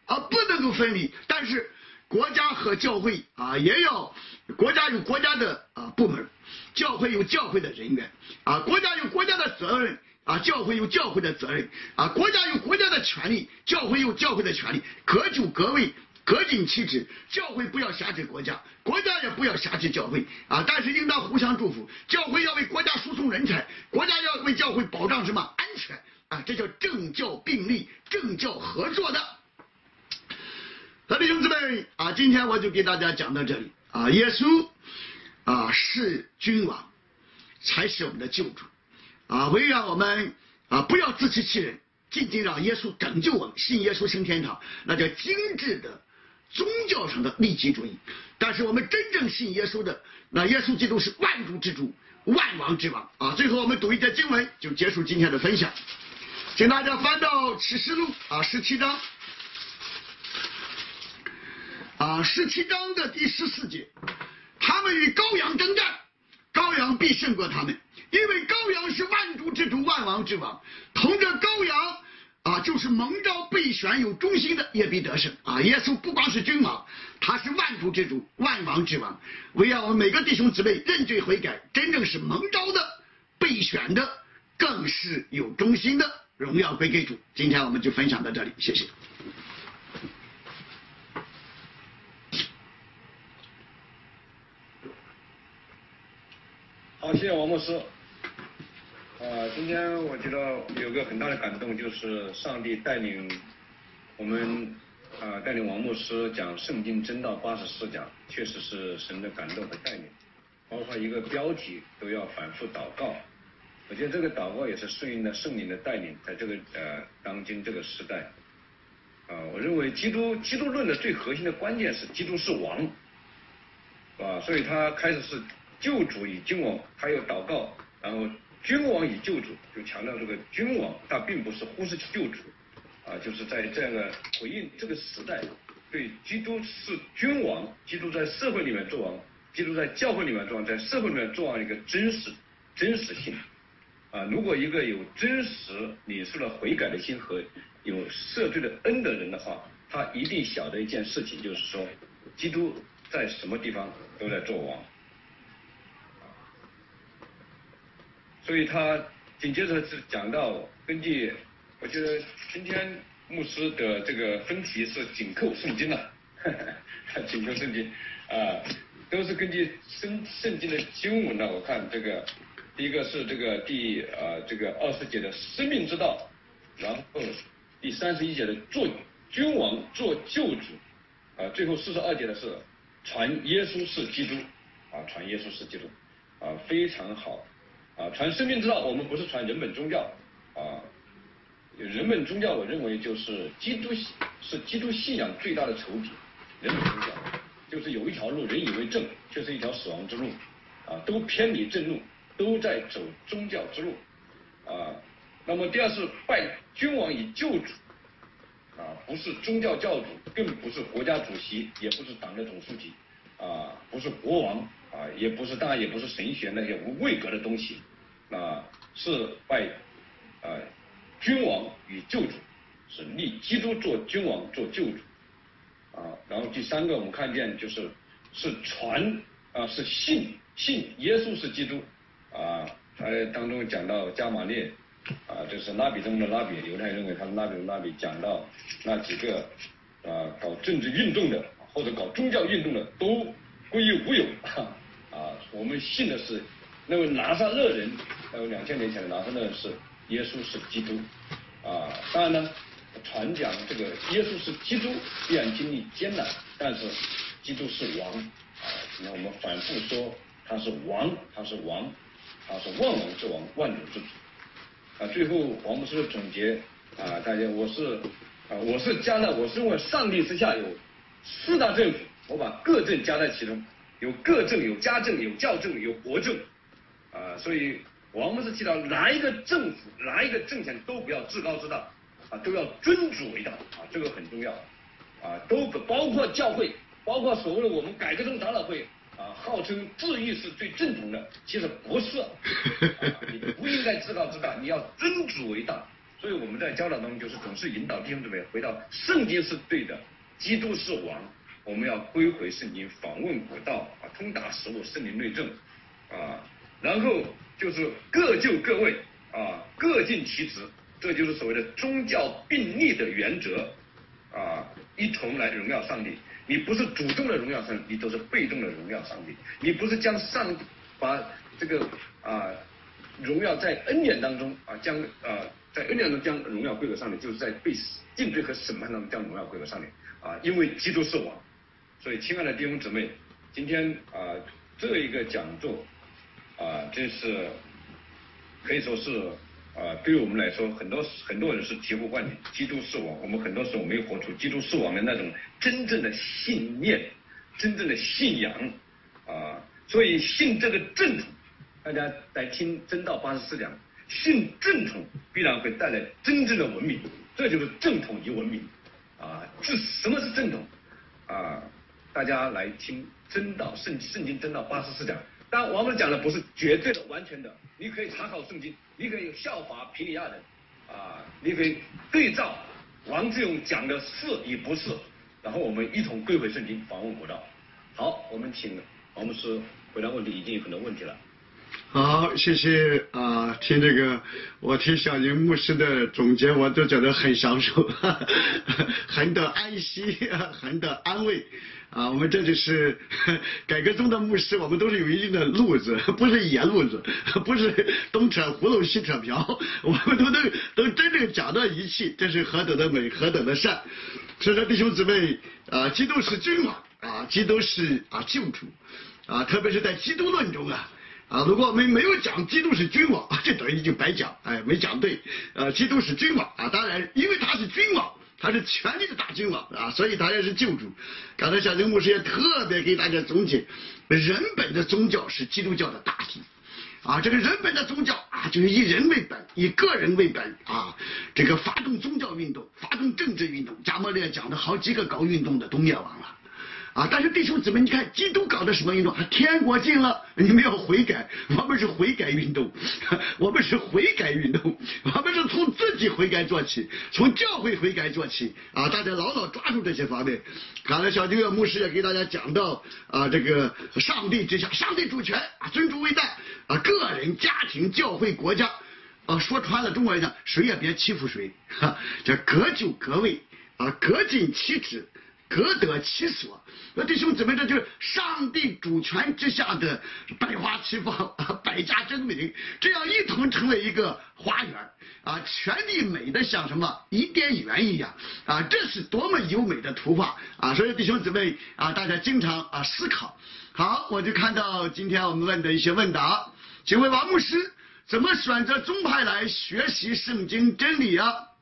不能够分离。但是国家和教会也要，国家有国家的部门，教会有教会的人员国家有国家的责任教会有教会的责任国家有国家的权利，教会有教会的权利，各就各位，各尽其职。教会不要辖制国家，国家也不要辖制教会但是应当互相祝福。教会要为国家输送人才，国家要为教会保障什么安全这叫政教并立，政教合作的。弟兄姊妹今天我就给大家讲到这里耶稣是君王，才是我们的救主为让我们不要自欺欺人，仅仅让耶稣拯救我们，信耶稣升天堂，那叫精致的宗教上的利己主义。但是我们真正信耶稣的，那耶稣基督是万主之主，万王之王最后我们读一节经文就结束今天的分享，请大家翻到启示录17章17章的第14节，他们与羔羊征战，羔羊必胜过他们，因为羔羊是万主之主，万王之王，同着羔羊就是蒙召备选有忠心的也必得胜耶稣不光是君王，他是万主之主，万王之王。唯要我们每个弟兄姊妹认罪悔改，真正是蒙召的，备选的，更是有忠心的，荣耀归给主。今天我们就分享到这里，谢谢。 好，谢谢王牧师。今天我觉得有个很大的感动，就是上帝带领我们带领王牧师讲圣经真道84讲，确实是神的感动和带领，包括一个标题都要反复祷告。我觉得这个祷告也是顺应了圣灵的带领，在这个当今这个时代我认为基督论的最核心的关键是基督是王所以他开始是救主与君王，还有祷告，然后君王与救主，就强调这个君王，他并不是忽视救主就是在这样的回应这个时代对基督是君王，基督在社会里面做王，基督在教会里面做王，在社会里面做王一个真实性如果一个有真实领受了悔改的心和有赦罪的恩的人的话，他一定晓得一件事情，就是说基督在什么地方都在做王。所以他紧接着是讲到，根据我觉得今天牧师的这个分题是紧扣圣经了紧扣圣经都是根据圣经的经文呢。我看这个第一个是这个这个20节的生命之道，然后第31节的做君王做救主最后42节的是传耶稣是基督传耶稣是基督非常好传生命之道。我们不是传人本宗教人本宗教我认为就是基督信仰最大的仇敌。人本宗教就是有一条路人以为正，却是一条死亡之路都偏离正路，都在走宗教之路那么第二是拜君王以救主不是宗教教主，更不是国家主席，也不是党的总书记不是国王也不是，当然也不是神学那些无位格的东西是拜君王与救主，是立基督做君王做救主然后第三个我们看见是传是信耶稣是基督他当中讲到加马列这是拉比中的拉比，犹太人认为他是拉比中的拉比，讲到那几个搞政治运动的或者搞宗教运动的都归于无有我们信的是那位拿撒勒人，2000年前的拿撒勒人是耶稣是基督当然呢传讲这个耶稣是基督必然经历艰难，但是基督是王那我们反复说他是王，他是王，他是万王之王，万主之主最后王牧师的总结大家我是加了，我是认为上帝之下有4大政府，我把各政加在其中，有各政，有家政，有教政，有国政所以王牧师提到哪一个政府哪一个政权都不要自高自大都要尊主为大这个很重要都包括教会，包括所谓的我们改革中长老会号称自义是最正统的，其实不是你不应该自高自大，你要尊主为大。 所以我们在教导当中就是总是引导弟兄姊妹回到圣经是对的，基督是王，我们要归回圣经，访问古道啊，通达实务，圣灵内证啊，然后就是各就各位啊，各尽其职，这就是所谓的宗教并立的原则啊，一同来荣耀上帝。你不是主动的荣耀上帝，你都是被动的荣耀上帝。你不是将把这个荣耀在恩典当中在恩典中将荣耀归给上帝，就是在被定罪和审判当中将荣耀归给上帝啊！因为基督是王，所以亲爱的弟兄姊妹，今天这一个讲座真是可以说是对于我们来说，很多人是醍醐灌顶，基督是王。我们很多时候没有活出基督是王的那种真正的信念、真正的信仰所以信这个正统，大家来听真道84讲。信正统必然会带来真正的文明，这就是正统与文明什么是正统大家来听真道圣经真道84讲。当然我们讲的不是绝对的完全的，你可以查考圣经，你可以效法皮利亚人你可以对照王志勇讲的是与不是，然后我们一同归回圣经，访问古道。好，我们请王牧师回答问题，已经有很多问题了。 好，谢谢听这个，我听小宁牧师的总结，我都觉得很享受，很得安息，很得安慰我们这就是改革中的牧师，我们都是有一定的路子，不是野路子，不是东扯葫芦西扯瓢，我们都真正讲到一起，这是何等的美，何等的善。所以说弟兄姊妹基督是君王基督是救主特别是在基督论中如果我们没有讲基督是君王这等于就白讲，没讲对。基督是君王当然因为他是君王，他是权力的大君王所以他也是救主。刚才小宁牧师也特别给大家总结，人本的宗教是基督教的大体这个人本的宗教就是以人为本，以个人为本这个发动宗教运动，发动政治运动。加莫列讲的好几个搞运动的都灭亡了但是弟兄姊妹，你看基督搞的什么运动？天国近了，你们要悔改。我们是悔改运动，我们是悔改运动，我们是从自己悔改做起，从教会悔改做起大家牢牢抓住这些方面。刚才小丁岳牧师也给大家讲到这个上帝之下，上帝主权尊主为大个人、家庭、教会、国家说穿了，中国人讲谁也别欺负谁这各就各位各尽其职，各得其所。弟兄姊妹，这就是上帝主权之下的百花齐放百家争鸣，这样一同成为一个花园全力美的像什么伊甸园一样这是多么优美的图画所以弟兄姊妹大家经常思考。好，我就看到今天我们问的一些问答，请问王牧师怎么选择宗派来学习圣经真理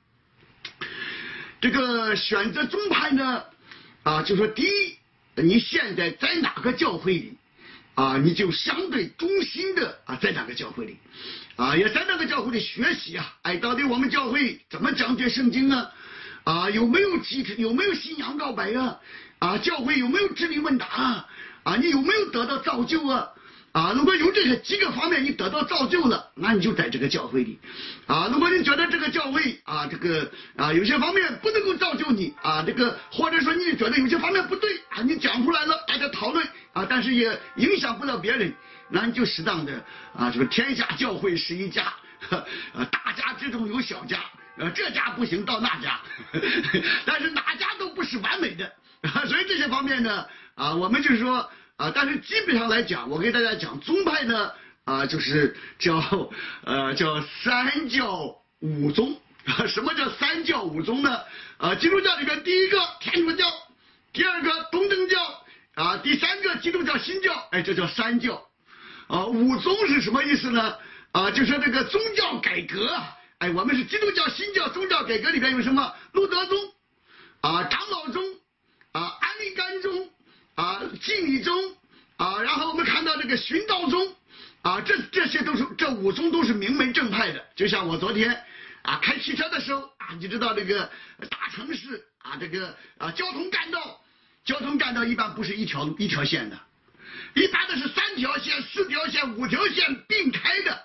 这个选择宗派呢就说第一，你现在在哪个教会里你就相对忠心的在哪个教会里也在那个教会里学习到底我们教会怎么讲解圣经呢有没有信仰告白教会有没有智力问答你有没有得到造就如果有这个几个方面你得到造就了，那你就在这个教会里如果你觉得这个教会这个有些方面不能够造就你这个或者说你觉得有些方面不对你讲出来了，大家讨论但是也影响不了别人，那你就适当的这个天下教会是一家大家之中有小家这家不行到那家但是哪家都不是完美的所以这些方面呢我们就是说但是基本上来讲，我给大家讲宗派呢就是叫三教五宗什么叫三教五宗呢基督教里边第一个天主教，第二个东正教第三个基督教新教这叫三教五宗是什么意思呢就说这个宗教改革我们是基督教新教宗教改革里边有什么路德宗长老宗安利甘宗敬礼宗然后我们看到这个循道宗这些都是这五宗都是名门正派的。就像我昨天开汽车的时候你知道这个大城市这个交通干道一般不是一条线的，一般的是3条线4条线5条线并开的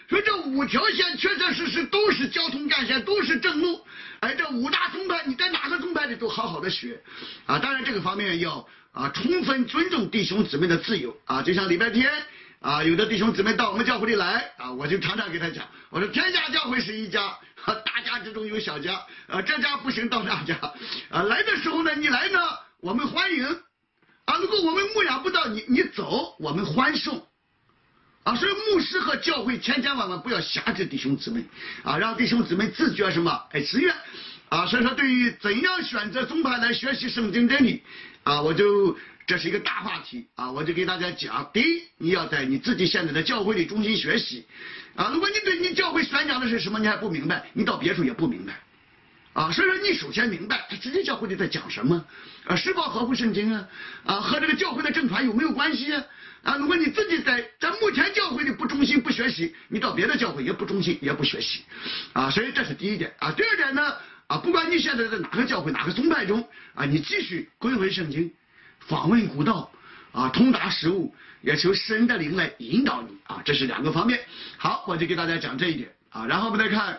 说这5条线确确实实都是交通干线，都是正路。哎，这5大宗派，你在哪个宗派里都好好的学啊。当然这个方面要充分尊重弟兄姊妹的自由啊。就像礼拜天有的弟兄姊妹到我们教会里来我就常常给他讲，我说天下教会是一家，大家之中有小家这家不行到那家来的时候呢，你来呢我们欢迎如果我们牧养不到你走我们欢送所以牧师和教会千千万万不要辖制弟兄姊妹让弟兄姊妹自觉什么自愿所以说对于怎样选择宗派来学习圣经真理这是一个大话题我就给大家讲，第一，你要在你自己现在的教会里中心学习如果你对你教会宣讲的是什么你还不明白，你到别处也不明白所以说你首先明白直接教会里在讲什么是否合乎圣经和这个教会的正传有没有关系如果你自己在目前教会里不忠心不学习，你到别的教会也不忠心也不学习所以这是第一点第二点呢不管你现在在哪个教会哪个宗派中你继续归回圣经，访问古道通达实务，也求神的灵来引导你这是2个方面。好，我就给大家讲这一点然后我们再看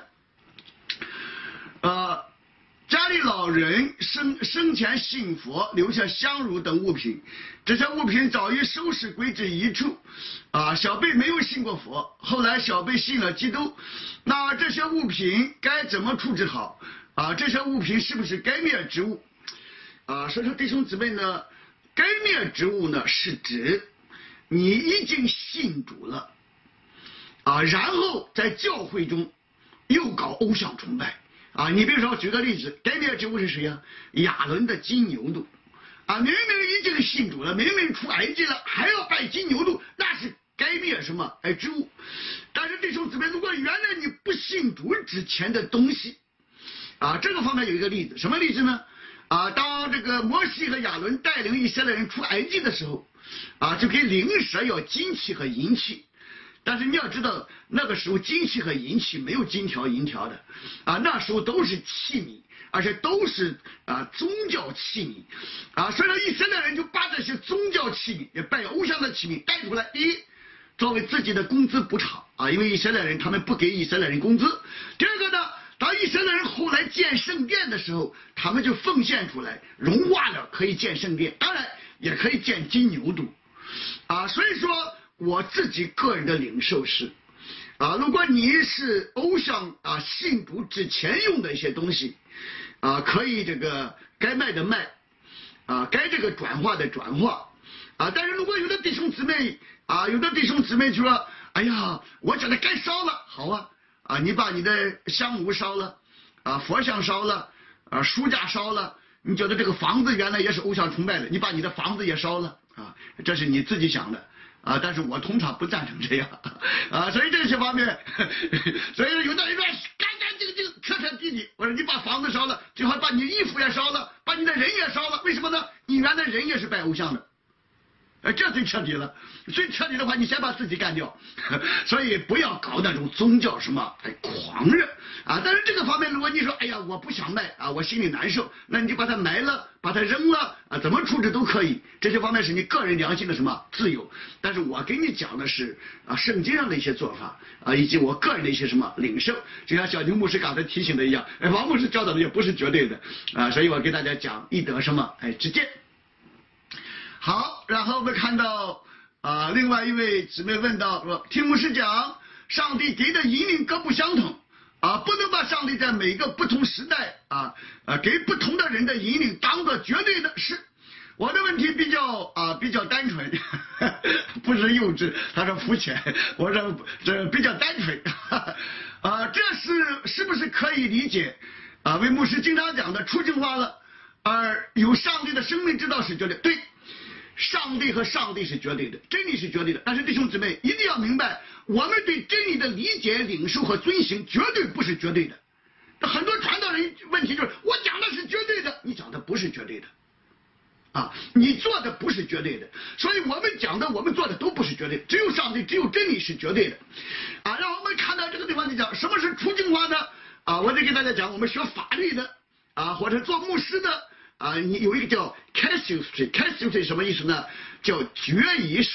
家里老人生前信佛，留下香炉等物品，这些物品早已收拾归置一处小辈没有信过佛，后来小辈信了基督，那这些物品该怎么处置好这些物品是不是该灭之物所以说弟兄姊妹呢，该灭之物呢是指你已经信主了然后在教会中又搞偶像崇拜你比如说举个例子，该灭之物是谁亚伦的金牛犊明明已经信主了，明明出埃及了，还要拜金牛犊，那是该灭什么之物。但是弟兄姊妹，如果原来你不信主之前的东西这个方面有一个例子，什么例子呢当这个摩西和亚伦带领以色列人出埃及的时候就给灵蛇要金器和银器。但是你要知道，那个时候金器和银器没有金条银条的那时候都是器皿，而且都是宗教器皿所以说以色列人就把这些宗教器皿也拜偶像的器皿带出来，第一，作为自己的工资补偿因为以色列人他们不给以色列人工资。第二个呢，当以色列人后来建圣殿的时候，他们就奉献出来，融化了可以建圣殿，当然也可以建金牛犊所以说我自己个人的领受是如果你是偶像信主之前用的一些东西可以这个该卖的卖该这个转化的转化但是如果有的弟兄姊妹就说哎呀我觉得该烧了，好你把你的香炉烧了佛像烧了书架烧了，你觉得这个房子原来也是偶像崇拜的，你把你的房子也烧了这是你自己想的但是我通常不赞成这样所以这些方面所以有的人说干干净净彻彻底底，我说你把房子烧了，最好把你衣服也烧了，把你的人也烧了，为什么呢？你原来人也是拜偶像的这最彻底了，最彻底的话你先把自己干掉所以不要搞那种宗教什么狂热但是这个方面如果你说哎呀我不想卖我心里难受，那你就把它埋了，把它扔了怎么处置都可以，这些方面是你个人良心的什么自由。但是我给你讲的是圣经上的一些做法以及我个人的一些什么领受，就像小牛牧师刚才提醒的一样王牧师教导的也不是绝对的所以我给大家讲一得什么之见。好，然后我们看到另外一位姊妹问到说，听牧师讲上帝给的引领各不相同不能把上帝在每个不同时代给不同的人的引领当做绝对的事。我的问题比较单纯不是幼稚，他说肤浅，我说这比较单纯这是不是可以理解为牧师经常讲的出净化了而有上帝的生命之道是绝对对，上帝和上帝是绝对的，真理是绝对的，但是弟兄姊妹一定要明白，我们对真理的理解领受和遵行绝对不是绝对的。很多传道人问题就是我讲的是绝对的，你讲的不是绝对的你做的不是绝对的，所以我们讲的我们做的都不是绝对的，只有上帝只有真理是绝对的然后我们看到这个地方就讲什么是出净化呢我就给大家讲，我们学法律的或者做牧师的你有一个叫 casuistry 什么意思呢？叫决议术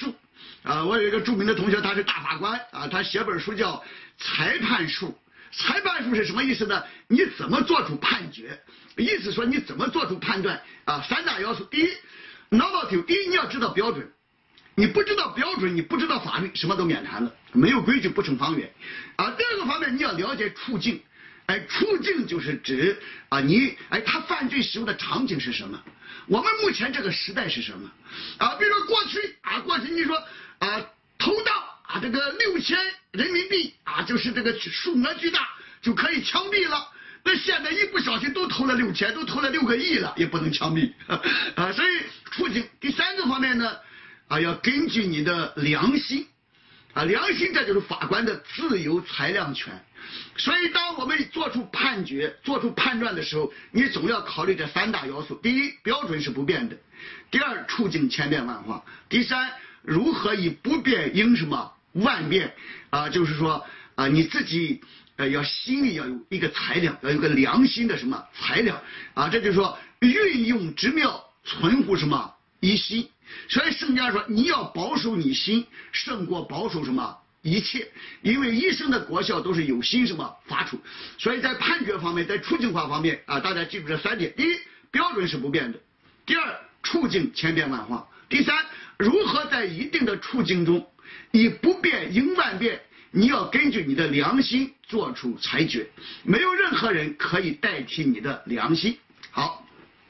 我有一个著名的同学，他是大法官他写本书叫《裁判术》。裁判术是什么意思呢？你怎么做出判决？意思说你怎么做出判断三大要素。第一 ，normative， 第一你要知道标准，你不知道标准，你不知道法律，什么都免谈了，没有规矩不成方圆第二个方面，你要了解处境。处境就是指他犯罪时候的场景是什么？我们目前这个时代是什么？比如说过去你说偷盗这个6000人民币就是这个数额巨大就可以枪毙了。那现在一不小心都偷了6000，都偷了6个亿了，也不能枪毙所以处境。第三个方面呢要根据你的良心良心，这就是法官的自由裁量权。所以当我们做出判决做出判断的时候，你总要考虑这三大要素。第一，标准是不变的；第二，处境千变万化；第三，如何以不变应什么万变就是说你自己要心里要有一个裁量，要有个良心的什么裁量这就是说运用之妙，存乎什么一心。所以圣家说你要保守你心胜过保守什么一切，因为一生的国效都是有心什么发出。所以在判决方面，在处境化方面大家记住这三点：第一，标准是不变的；第二，处境千变万化；第三，如何在一定的处境中以不变应万变，你要根据你的良心做出裁决，没有任何人可以代替你的良心。好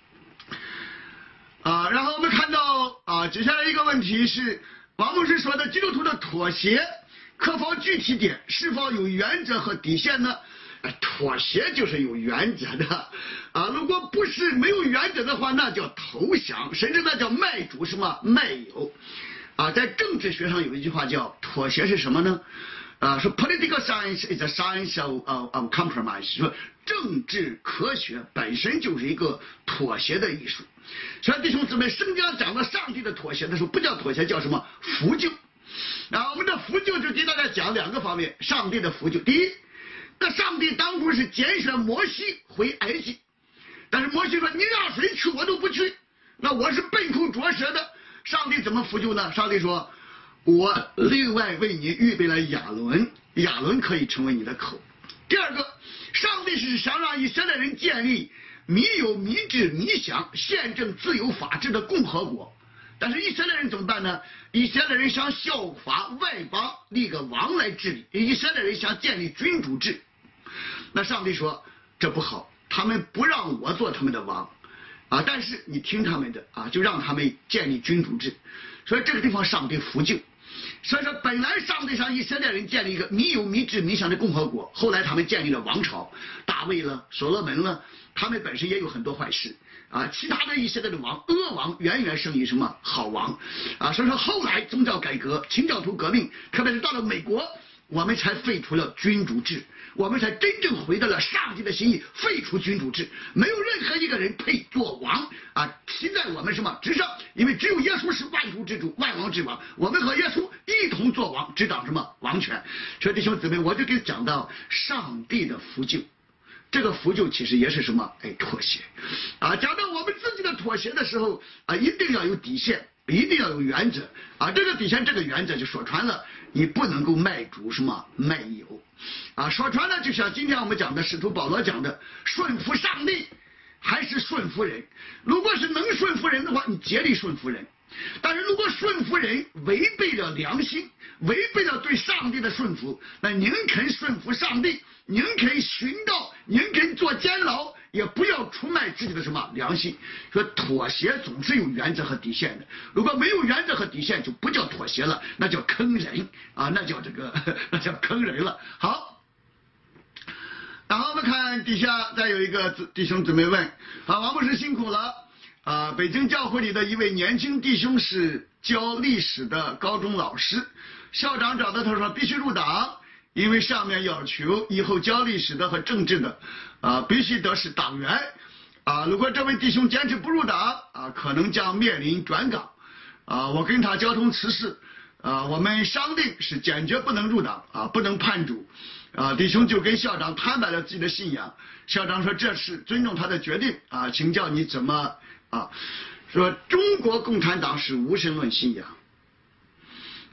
然后我们看到接下来一个问题是王牧师说的基督徒的妥协可否具体点，是否有原则和底线呢？妥协就是有原则的如果不是没有原则的话，那叫投降，甚至那叫卖主什么卖友在政治学上有一句话叫妥协是什么呢？说 political science is a science of compromise， 说政治科学本身就是一个妥协的艺术。所以弟兄姊妹，圣经讲到上帝的妥协的时候，不叫妥协，叫什么扶救。我们的扶救就给大家讲两个方面，上帝的扶救。第一，那上帝当初是拣选摩西回埃及，但是摩西说你让谁去我都不去，那我是背口捉蛇的。上帝怎么扶救呢？上帝说我另外为你预备了亚伦，亚伦可以成为你的口。第二个，上帝是想让以色列人建立民有民治民享宪政自由法治的共和国，但是以色列人怎么办呢？以色列人想效法外邦立个王来治理，以色列人想建立君主制。那上帝说这不好，他们不让我做他们的王但是你听他们的就让他们建立君主制。所以这个地方上帝扶救。所以说本来上帝让以色列人建立一个民有民治民享的共和国，后来他们建立了王朝，大卫了，所罗门了，他们本身也有很多坏事其他的以色列的王恶王远远胜于什么好王所以说后来宗教改革清教徒革命，特别是到了美国，我们才废除了君主制，我们才真正回到了上帝的心意，废除君主制，没有任何一个人配做王骑在我们什么之上，因为只有耶稣是万主之主，万王之王，我们和耶稣一同做王，执掌什么王权。所以弟兄姊妹，我就给讲到上帝的扶救，这个扶救其实也是什么妥协讲到我们自己的妥协的时候一定要有底线，一定要有原则这个底线这个原则就说穿了，你不能够卖主什么卖友说穿了就像今天我们讲的使徒保罗讲的，顺服上帝还是顺服人。如果是能顺服人的话，你竭力顺服人，但是如果顺服人违背了良心，违背了对上帝的顺服，那宁肯顺服上帝，宁肯寻道，宁肯做监牢，也不要出卖自己的什么良心。说妥协总是有原则和底线的，如果没有原则和底线，就不叫妥协了，那叫坑人那叫那叫坑人了。好，然后我们看底下再有一个弟兄姊妹问王牧师辛苦了北京教会里的一位年轻弟兄是教历史的高中老师，校长找到他说必须入党，因为上面要求以后教历史的和政治的必须得是党员如果这位弟兄坚持不入党可能将面临转岗我跟他交通此事我们商定是坚决不能入党不能叛主弟兄就跟校长坦白了自己的信仰，校长说这是尊重他的决定请教你怎么说中国共产党是无神论信仰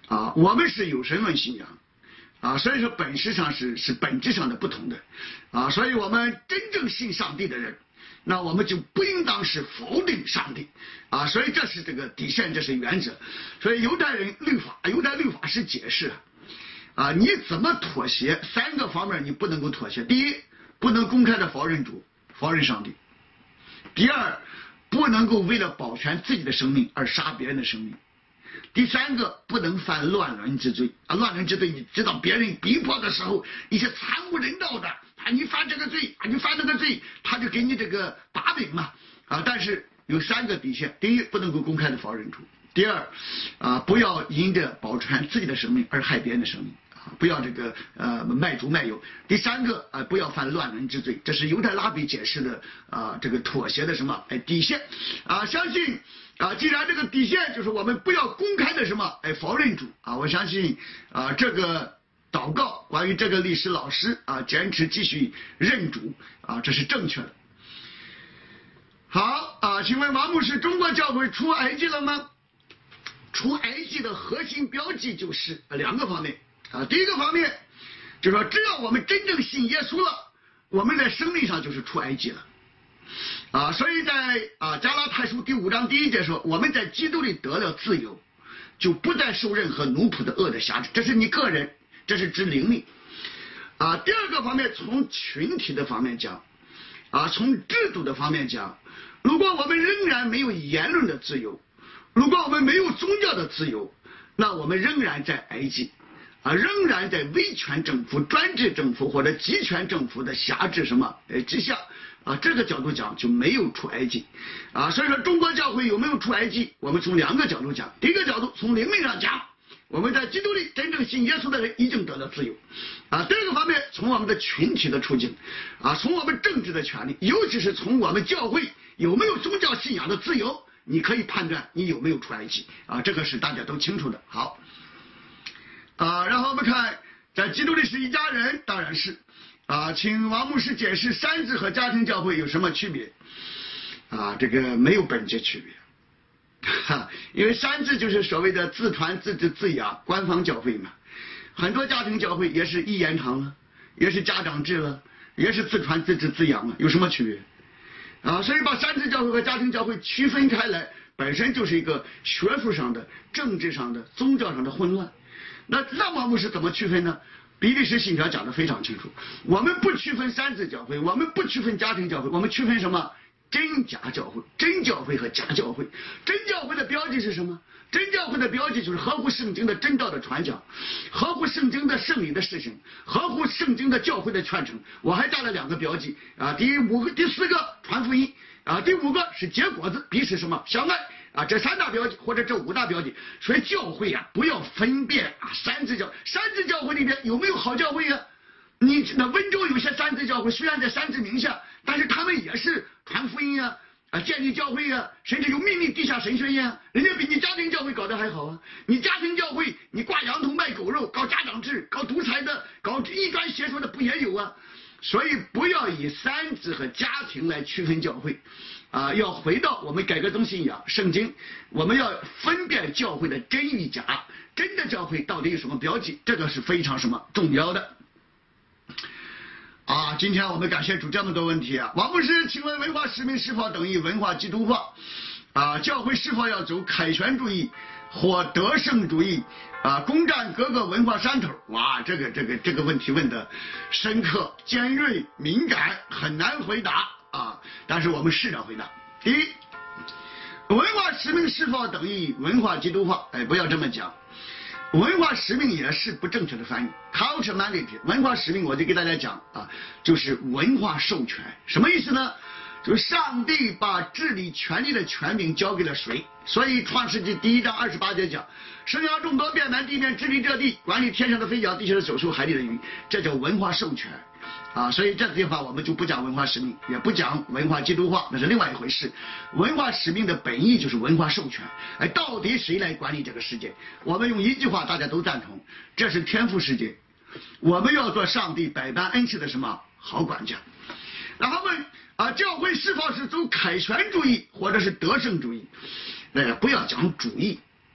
我们是有神论信仰所以说本质上是本质上的不同的所以我们真正信上帝的人，那我们就不应当是否定上帝所以这是这个底线，这是原则。所以犹太律法是解释你怎么妥协3个方面你不能够妥协。第一，不能公开的否认主，否认上帝；第二，不能够为了保全自己的生命而杀别人的生命；第三个，不能犯乱伦之罪乱伦之罪，你知道别人逼迫的时候一些惨无人道的你犯这个罪你犯那个罪，他就给你这个把柄嘛但是有3个底线：第一，不能够公开的否认主；第二不要因着保全自己的生命而害别人的生命不要这个卖主卖友；第三个不要犯乱伦之罪。这是犹太拉比解释的这个妥协的什么底线相信既然这个底线就是我们不要公开的什么否认主我相信这个祷告关于这个历史老师坚持继续认主这是正确的。好请问王牧师，中国教会出埃及了吗？出埃及的核心标记就是2个方面第一个方面就是说，只要我们真正信耶稣了，我们在生命上就是出埃及了所以在加拉太书第5章第1节说，我们在基督里得了自由，就不再受任何奴仆的恶的辖制。这是你个人，这是指灵命第二个方面，从群体的方面讲从制度的方面讲，如果我们仍然没有言论的自由，如果我们没有宗教的自由，那我们仍然在埃及仍然在威权政府、专制政府或者集权政府的辖制之下这个角度讲就没有出埃及所以说中国教会有没有出埃及，我们从2个角度讲。第一个角度，从灵命上讲，我们在基督里真正信耶稣的人已经得了自由第二个方面，从我们的群体的处境从我们政治的权利，尤其是从我们教会有没有宗教信仰的自由，你可以判断你有没有出埃及这个是大家都清楚的。好然后我们看在基督里是一家人，当然是请王牧师解释山子和家庭教会有什么区别这个没有本质区别因为山子就是所谓的自传自治自养官方教会嘛，很多家庭教会也是一言堂了，也是家长制了，也是自传自治自养了，有什么区别所以把山子教会和家庭教会区分开来，本身就是一个学术上的、政治上的、宗教上的混乱。那让王牧师怎么区分呢？比利时信条讲得非常清楚，我们不区分山子教会，我们不区分家庭教会，我们区分什么？真假教会，真教会和假教会。真教会的标记是什么？真教会的标记就是合乎圣经的真道的传讲，合乎圣经的圣礼的实行，合乎圣经的教会的传承。我还加了2个标记第4个传福音第5个是结果子，彼此什么相爱这3大标记或者这5大标记。所以教会不要分辨山子教会里边有没有好教会你那温州有些山子教会虽然在山子名下，但是他们也是传福音建立教会甚至有秘密地下神学院人家比你家庭教会搞得还好你家庭教会你挂羊头卖狗肉，搞家长制，搞独裁的，搞异端邪说的不也有所以不要以山子和家庭来区分教会要回到我们改革宗信仰圣经，我们要分辨教会的真与假，真的教会到底有什么标记，这个是非常重要的今天我们感谢主这么多问题王牧师，请问文化使命是否等于文化基督化教会是否要走凯旋主义或得胜主义攻占各个文化山头？哇，这个问题问的深刻、尖锐、敏感，很难回答但是我们试着回答。第一，文化使命是否等于文化基督化？不要这么讲，文化使命也是不正确的翻译 ，culture mandate。文化使命我就给大家讲就是文化授权，什么意思呢？就是上帝把治理权力的权柄交给了谁？所以创世纪第1章28节讲，生养众多，遍满地面，治理这地，管理天上的飞鸟，地下的走兽，海里的鱼，这叫文化授权所以这个地方我们就不讲文化使命，也不讲文化基督化，那是另外一回事。文化使命的本意就是文化授权到底谁来管理这个世界？我们用一句话大家都赞同，这是天父世界，我们要做上帝百般恩赐的什么好管家。然后问教会是否是走凯旋主义或者是得胜主义？不要讲主义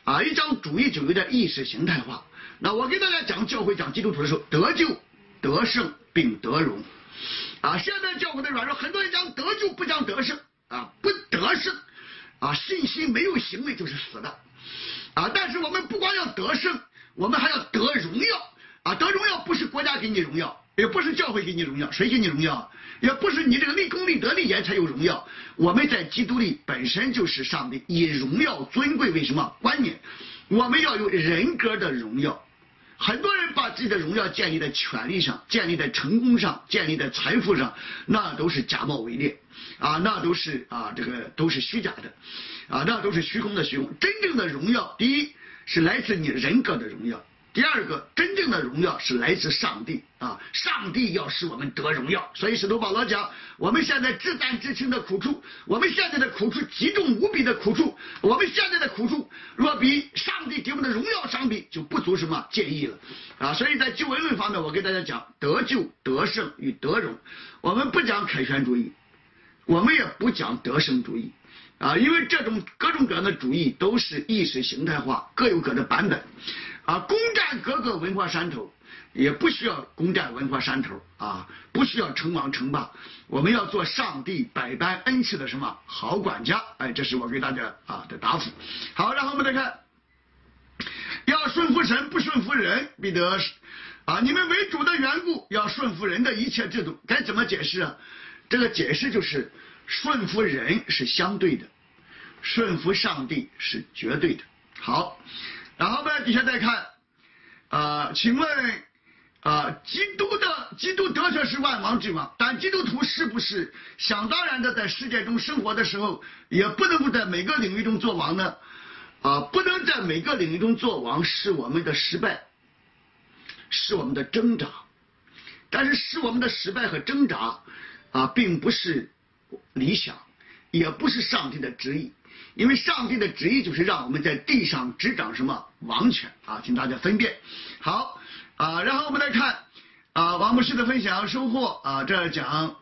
一讲主义就有点意识形态化。那我给大家讲教会讲基督徒的时候，得救、得胜并得荣。现在教会的软弱，很多人讲得救不讲得胜不得胜信心没有行为就是死的但是我们不光要得胜，我们还要得荣耀得荣耀不是国家给你荣耀，也不是教会给你荣耀，谁给你荣耀？也不是你这个立功立德立言才有荣耀。我们在基督里本身就是上帝以荣耀尊贵为什么观念，我们要有人格的荣耀。很多人把自己的荣耀建立在权力上，建立在成功上，建立在财富上，那都是假冒伪劣那都是这个都是虚假的那都是虚空的虚空。真正的荣耀，第一是来自你人格的荣耀，第二个真正的荣耀是来自上帝上帝要使我们得荣耀。所以使徒保罗讲，我们现在至暂至轻的苦处，我们现在的苦处极重无比的苦处，我们现在的苦处若比上帝给我们的荣耀相比，就不足什么介意了所以在救恩论方面，我给大家讲得救、得胜与得荣。我们不讲凯旋主义，我们也不讲得胜主义因为这种各种各样的主义都是意识形态化，各有各的版本攻占各个文化山头，也不需要攻占文化山头不需要称王称霸，我们要做上帝百般恩赐的什么好管家这是我给大家的答复。好，然后我们再看，要顺服神不顺服人必得你们为主的缘故要顺服人的一切制度。该怎么解释这个解释就是顺服人是相对的，顺服上帝是绝对的。好，然后呢底下再看请问基督得胜是万王之王，但基督徒是不是想当然的在世界中生活的时候，也不能够在每个领域中做王呢不能在每个领域中做王是我们的失败，是我们的挣扎。但是是我们的失败和挣扎并不是理想，也不是上帝的旨意。因为上帝的旨意就是让我们在地上执掌什么王权请大家分辨。好然后我们来看王牧师的分享收获这讲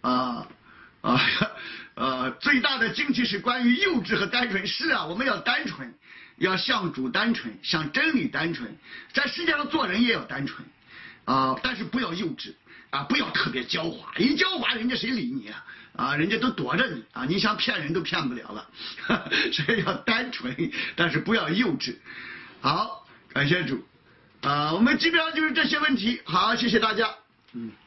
最大的惊奇是关于幼稚和单纯。是我们要单纯，要向主单纯，向真理单纯，在世界上做人也要单纯但是不要幼稚不要特别狡猾，一狡猾人家谁理你人家都躲着你你想骗人都骗不了了所以要单纯，但是不要幼稚。好，感谢主我们基本上就是这些问题。好，谢谢大家。